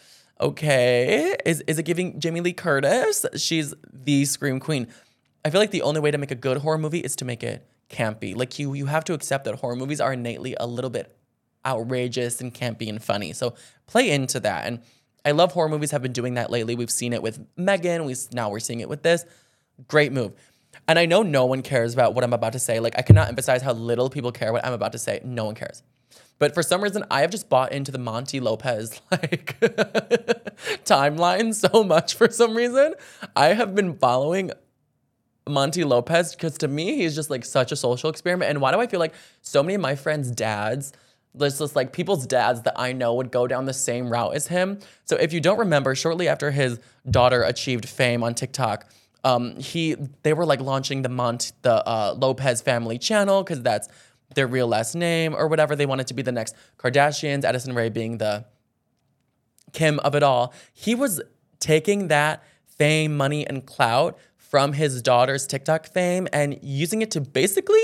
Okay. Is, is it giving Jamie Lee Curtis? She's the Scream Queen. I feel like the only way to make a good horror movie is to make it campy. Like you, you have to accept that horror movies are innately a little bit outrageous and campy and funny. So play into that. And I love horror movies have been doing that lately. We've seen it with Megan. We now we're seeing it with this. Great move. And I know no one cares about what I'm about to say. Like I cannot emphasize how little people care what I'm about to say. No one cares. But for some reason, I have just bought into the Monty Lopez like timeline so much for some reason. I have been following Monty Lopez because to me, he's just like such a social experiment. And why do I feel like so many of my friends' dads, there's just like people's dads that I know would go down the same route as him. So if you don't remember, shortly after his daughter achieved fame on TikTok, um, he they were like launching the Mont the uh, Lopez family channel because that's their real last name or whatever. They wanted to be the next Kardashians, Addison Rae being the Kim of it all. He was taking that fame, money, and clout from his daughter's TikTok fame and using it to basically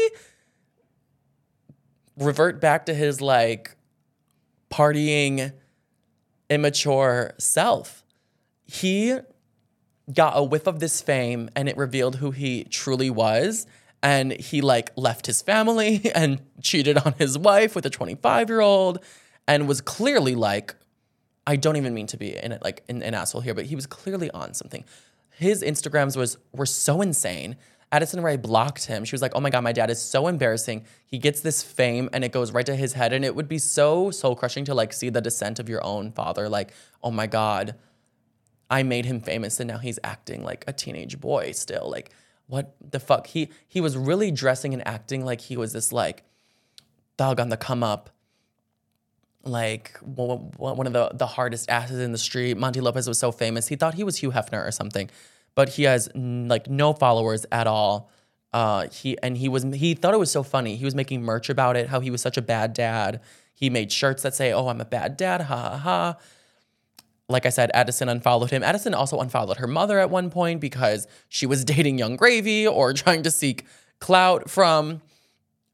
revert back to his like partying, immature self. He got a whiff of this fame and it revealed who he truly was. And he like left his family and cheated on his wife with a twenty-five year old and was clearly like, I don't even mean to be in it like an, an asshole here, but he was clearly on something. His Instagrams was were so insane. Addison Rae blocked him. She was like, oh my God, my dad is so embarrassing. He gets this fame and it goes right to his head. And it would be so soul crushing to like see the descent of your own father. Like, oh my God, I made him famous and now he's acting like a teenage boy still. Like, what the fuck? He he was really dressing and acting like he was this like thug on the come up. Like one of the, the hardest asses in the street. Monty Lopez was so famous. He thought he was Hugh Hefner or something, but he has like no followers at all. Uh, he and he was he thought it was so funny. He was making merch about it, how he was such a bad dad. He made shirts that say, "Oh, I'm a bad dad." Ha ha ha. Like I said, Addison unfollowed him. Addison also unfollowed her mother at one point because she was dating Young Gravy or trying to seek clout from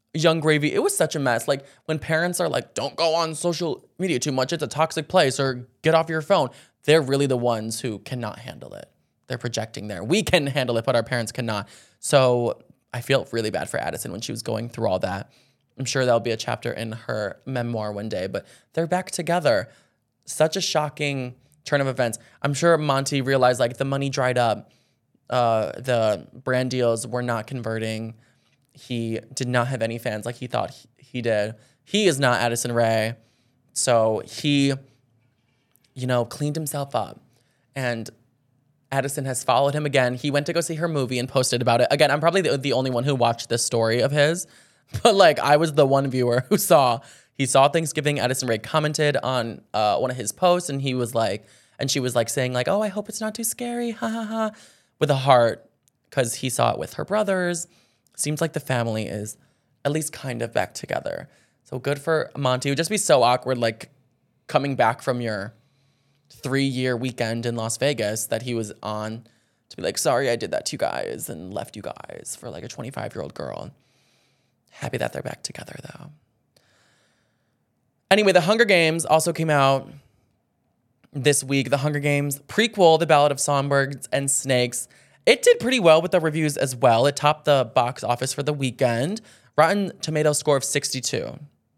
Young Gravy, it was such a mess. Like when parents are like, don't go on social media too much, it's a toxic place, or get off your phone. They're really the ones who cannot handle it. They're projecting there. We can handle it, but our parents cannot. So I feel really bad for Addison when she was going through all that. I'm sure that'll be a chapter in her memoir one day, but they're back together. Such a shocking turn of events. I'm sure Monte realized like the money dried up. Uh, the brand deals were not converting. He did not have any fans like he thought he, he did. He is not Addison Rae. So he, you know, cleaned himself up. And Addison has followed him again. He went to go see her movie and posted about it. Again, I'm probably the, the only one who watched this story of his. But like I was the one viewer who saw, he saw Thanksgiving. Addison Rae commented on uh, one of his posts and he was like, and she was like saying like, oh, I hope it's not too scary. Ha ha ha. With a heart because he saw it with her brothers. Seems like the family is at least kind of back together. So good for Monte. It would just be so awkward, like coming back from your three-year weekend in Las Vegas that he was on to be like, sorry, I did that to you guys and left you guys for like a twenty-five-year-old girl. Happy that they're back together, though. Anyway, The Hunger Games also came out this week. The Hunger Games prequel, The Ballad of Songbirds and Snakes. It did pretty well with the reviews as well. It topped the box office for the weekend. Rotten Tomatoes score of sixty-two.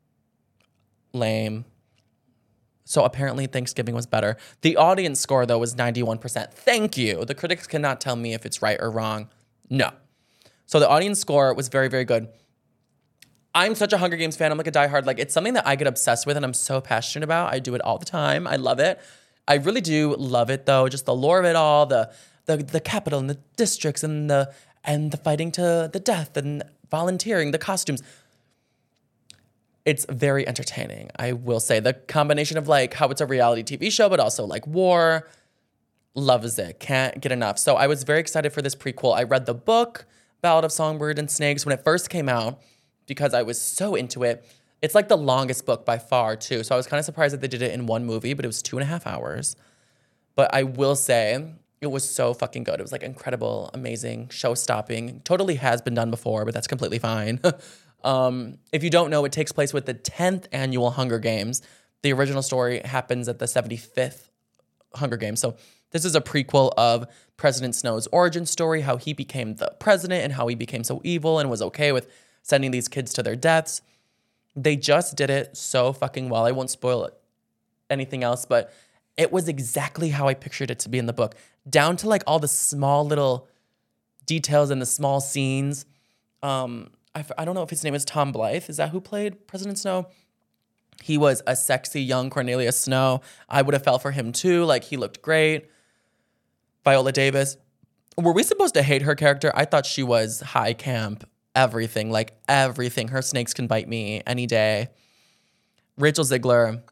Lame. So apparently Thanksgiving was better. The audience score, though, was ninety-one percent. Thank you. The critics cannot tell me if it's right or wrong. No. So the audience score was very, very good. I'm such a Hunger Games fan. I'm like a diehard. Like, it's something that I get obsessed with and I'm so passionate about. I do it all the time. I love it. I really do love it, though. Just the lore of it all, the the the capital and the districts and the and the fighting to the death and volunteering, the costumes. It's very entertaining, I will say. The combination of like how it's a reality T V show, but also like war, loves it. Can't get enough. So I was very excited for this prequel. I read the book, Ballad of Songbird and Snakes, when it first came out because I was so into it. It's like the longest book by far, too. So I was kind of surprised that they did it in one movie, but it was two and a half hours. But I will say it was so fucking good. It was like incredible, amazing, show-stopping. Totally has been done before, but that's completely fine. um, if you don't know, it takes place with the tenth annual Hunger Games. The original story happens at the seventy-fifth Hunger Games. So this is a prequel of President Snow's origin story, how he became the president and how he became so evil and was okay with sending these kids to their deaths. They just did it so fucking well. I won't spoil it, anything else, but it was exactly how I pictured it to be in the book, down to like all the small little details and the small scenes. Um, I, I don't know if his name is Tom Blythe. Is that who played President Snow? He was a sexy young Cornelius Snow. I would have fell for him too. Like, he looked great. Viola Davis. Were we supposed to hate her character? I thought she was high camp. Everything, like everything. Her snakes can bite me any day. Rachel Ziegler,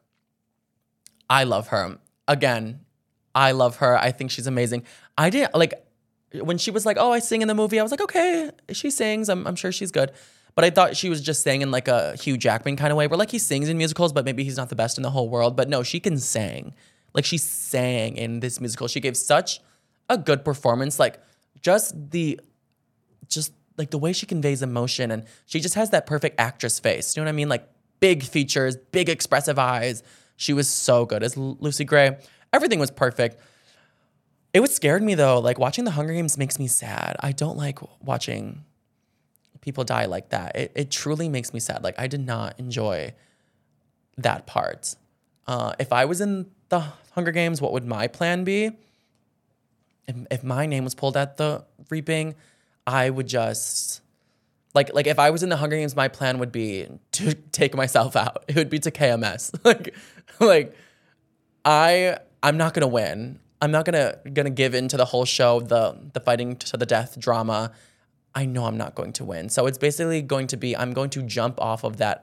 I love her. Again, I love her. I think she's amazing. I didn't, like, when she was like, oh, I sing in the movie, I was like, okay, she sings. I'm, I'm sure she's good. But I thought she was just saying in like a Hugh Jackman kind of way, where like he sings in musicals, but maybe he's not the best in the whole world. But no, she can sing. Like, she sang in this musical. She gave such a good performance. Like, just the, just like the way she conveys emotion, and she just has that perfect actress face. You know what I mean? Like, big features, big expressive eyes. She was so good as Lucy Gray. Everything was perfect. It was scared me though. Like, watching The Hunger Games makes me sad. I don't like watching people die like that. It, it truly makes me sad. Like, I did not enjoy that part. Uh, if I was in the Hunger Games, what would my plan be? If, if my name was pulled at the reaping, I would just, like, like if I was in the Hunger Games, my plan would be to take myself out. It would be to K M S. like, like I, I'm not gonna win. I'm not gonna gonna give in to the whole show, the the fighting to the death drama. I know I'm not going to win. So it's basically going to be, I'm going to jump off of that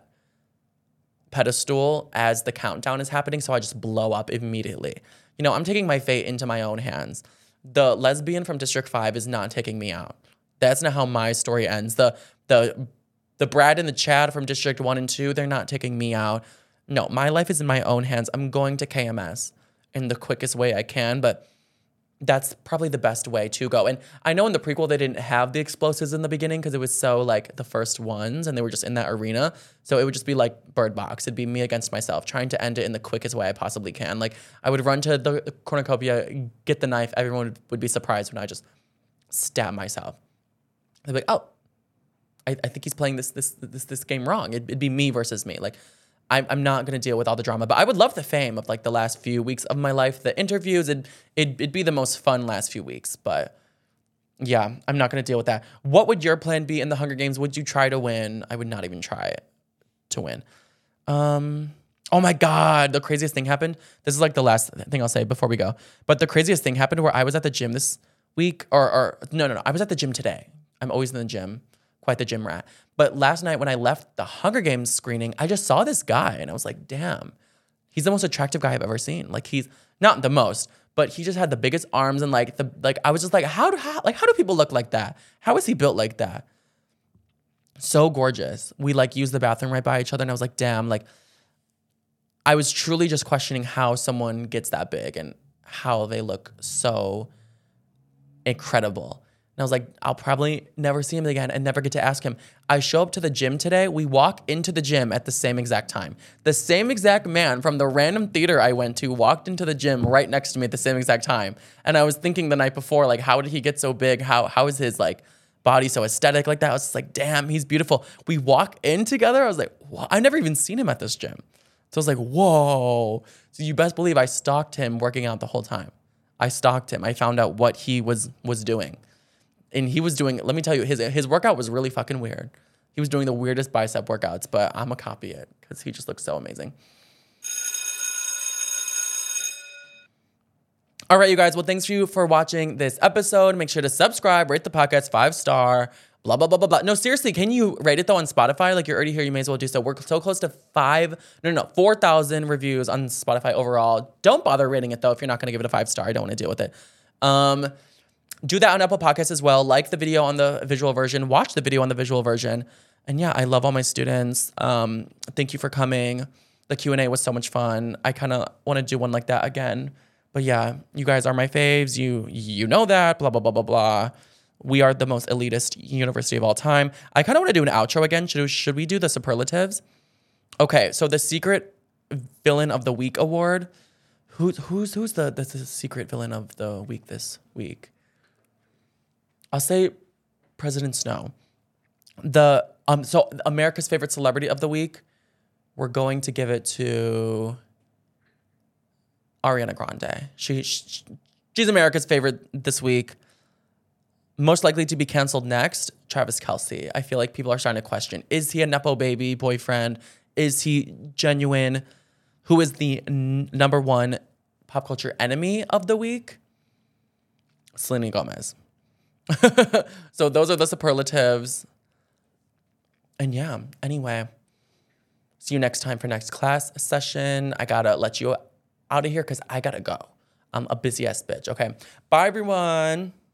pedestal as the countdown is happening, so I just blow up immediately. You know, I'm taking my fate into my own hands. The lesbian from District five is not taking me out. That's not how my story ends. The the the Brad and the Chad from District one and two, they're not taking me out. No, my life is in my own hands. I'm going to K M S in the quickest way I can, but that's probably the best way to go. And I know in the prequel they didn't have the explosives in the beginning because it was so like the first ones and they were just in that arena. So it would just be like Bird Box. It'd be me against myself, trying to end it in the quickest way I possibly can. Like I would run to the cornucopia, get the knife. Everyone would, would be surprised when I just stab myself. They'd be like, oh, I, I think he's playing this this this this game wrong. It'd, it'd be me versus me. Like I'm, I'm not going to deal with all the drama, but I would love the fame of like the last few weeks of my life, the interviews. It'd, it'd, it'd be the most fun last few weeks, but yeah, I'm not going to deal with that. What would your plan be in the Hunger Games? Would you try to win? I would not even try to win. Um, oh my God, the craziest thing happened. This is like the last thing I'll say before we go, but the craziest thing happened where I was at the gym this week or, or no, no, no, I was at the gym today. I'm always in the gym. Quite the gym rat. But last night when I left the Hunger Games screening, I just saw this guy and I was like, damn, he's the most attractive guy I've ever seen. Like he's not the most, but he just had the biggest arms and like the like I was just like, how do how, like how do people look like that? How is he built like that? So gorgeous. We like used the bathroom right by each other and I was like, damn, like I was truly just questioning how someone gets that big and how they look so incredible. And I was like, I'll probably never see him again and never get to ask him. I show up to the gym today. We walk into the gym at the same exact time. The same exact man from the random theater I went to walked into the gym right next to me at the same exact time. And I was thinking the night before, like, how did he get so big? How How is his, like, body so aesthetic like that? I was just like, damn, he's beautiful. We walk in together. I was like, what? I never even seen him at this gym. So I was like, whoa. So you best believe I stalked him working out the whole time. I stalked him. I found out what he was was doing. And he was doing, let me tell you, his his workout was really fucking weird. He was doing the weirdest bicep workouts, but I'm going to copy it because he just looks so amazing. All right, you guys. Well, thanks for you for watching this episode. Make sure to subscribe, rate the podcast five star, blah, blah, blah, blah, blah. No, seriously, can you rate it though on Spotify? Like you're already here, you may as well do so. We're so close to five, no, no, no, four thousand reviews on Spotify overall. Don't bother rating it though if you're not going to give it a five star. I don't want to deal with it. Um... Do that on Apple Podcasts as well. Like the video on the visual version. Watch the video on the visual version. And yeah, I love all my students. Um, thank you for coming. The Q and A was so much fun. I kind of want to do one like that again. But yeah, you guys are my faves. You you know that. Blah, blah, blah, blah, blah. We are the most elitist university of all time. I kind of want to do an outro again. Should, should we do the superlatives? Okay, so the secret villain of the week award. Who's who's who's the, the, the secret villain of the week this week? I'll say President Snow. The um so America's favorite celebrity of the week, we're going to give it to Ariana Grande. She, she she's America's favorite this week. Most likely to be canceled next, Travis Kelce. I feel like people are starting to question, is he a nepo baby boyfriend? Is he genuine? Who is the n- number one pop culture enemy of the week? Selena Gomez. So those are the superlatives. And yeah, anyway, see you next time for next class session. I gotta let you out of here because I gotta go. I'm a busy ass bitch. Okay. Bye, everyone.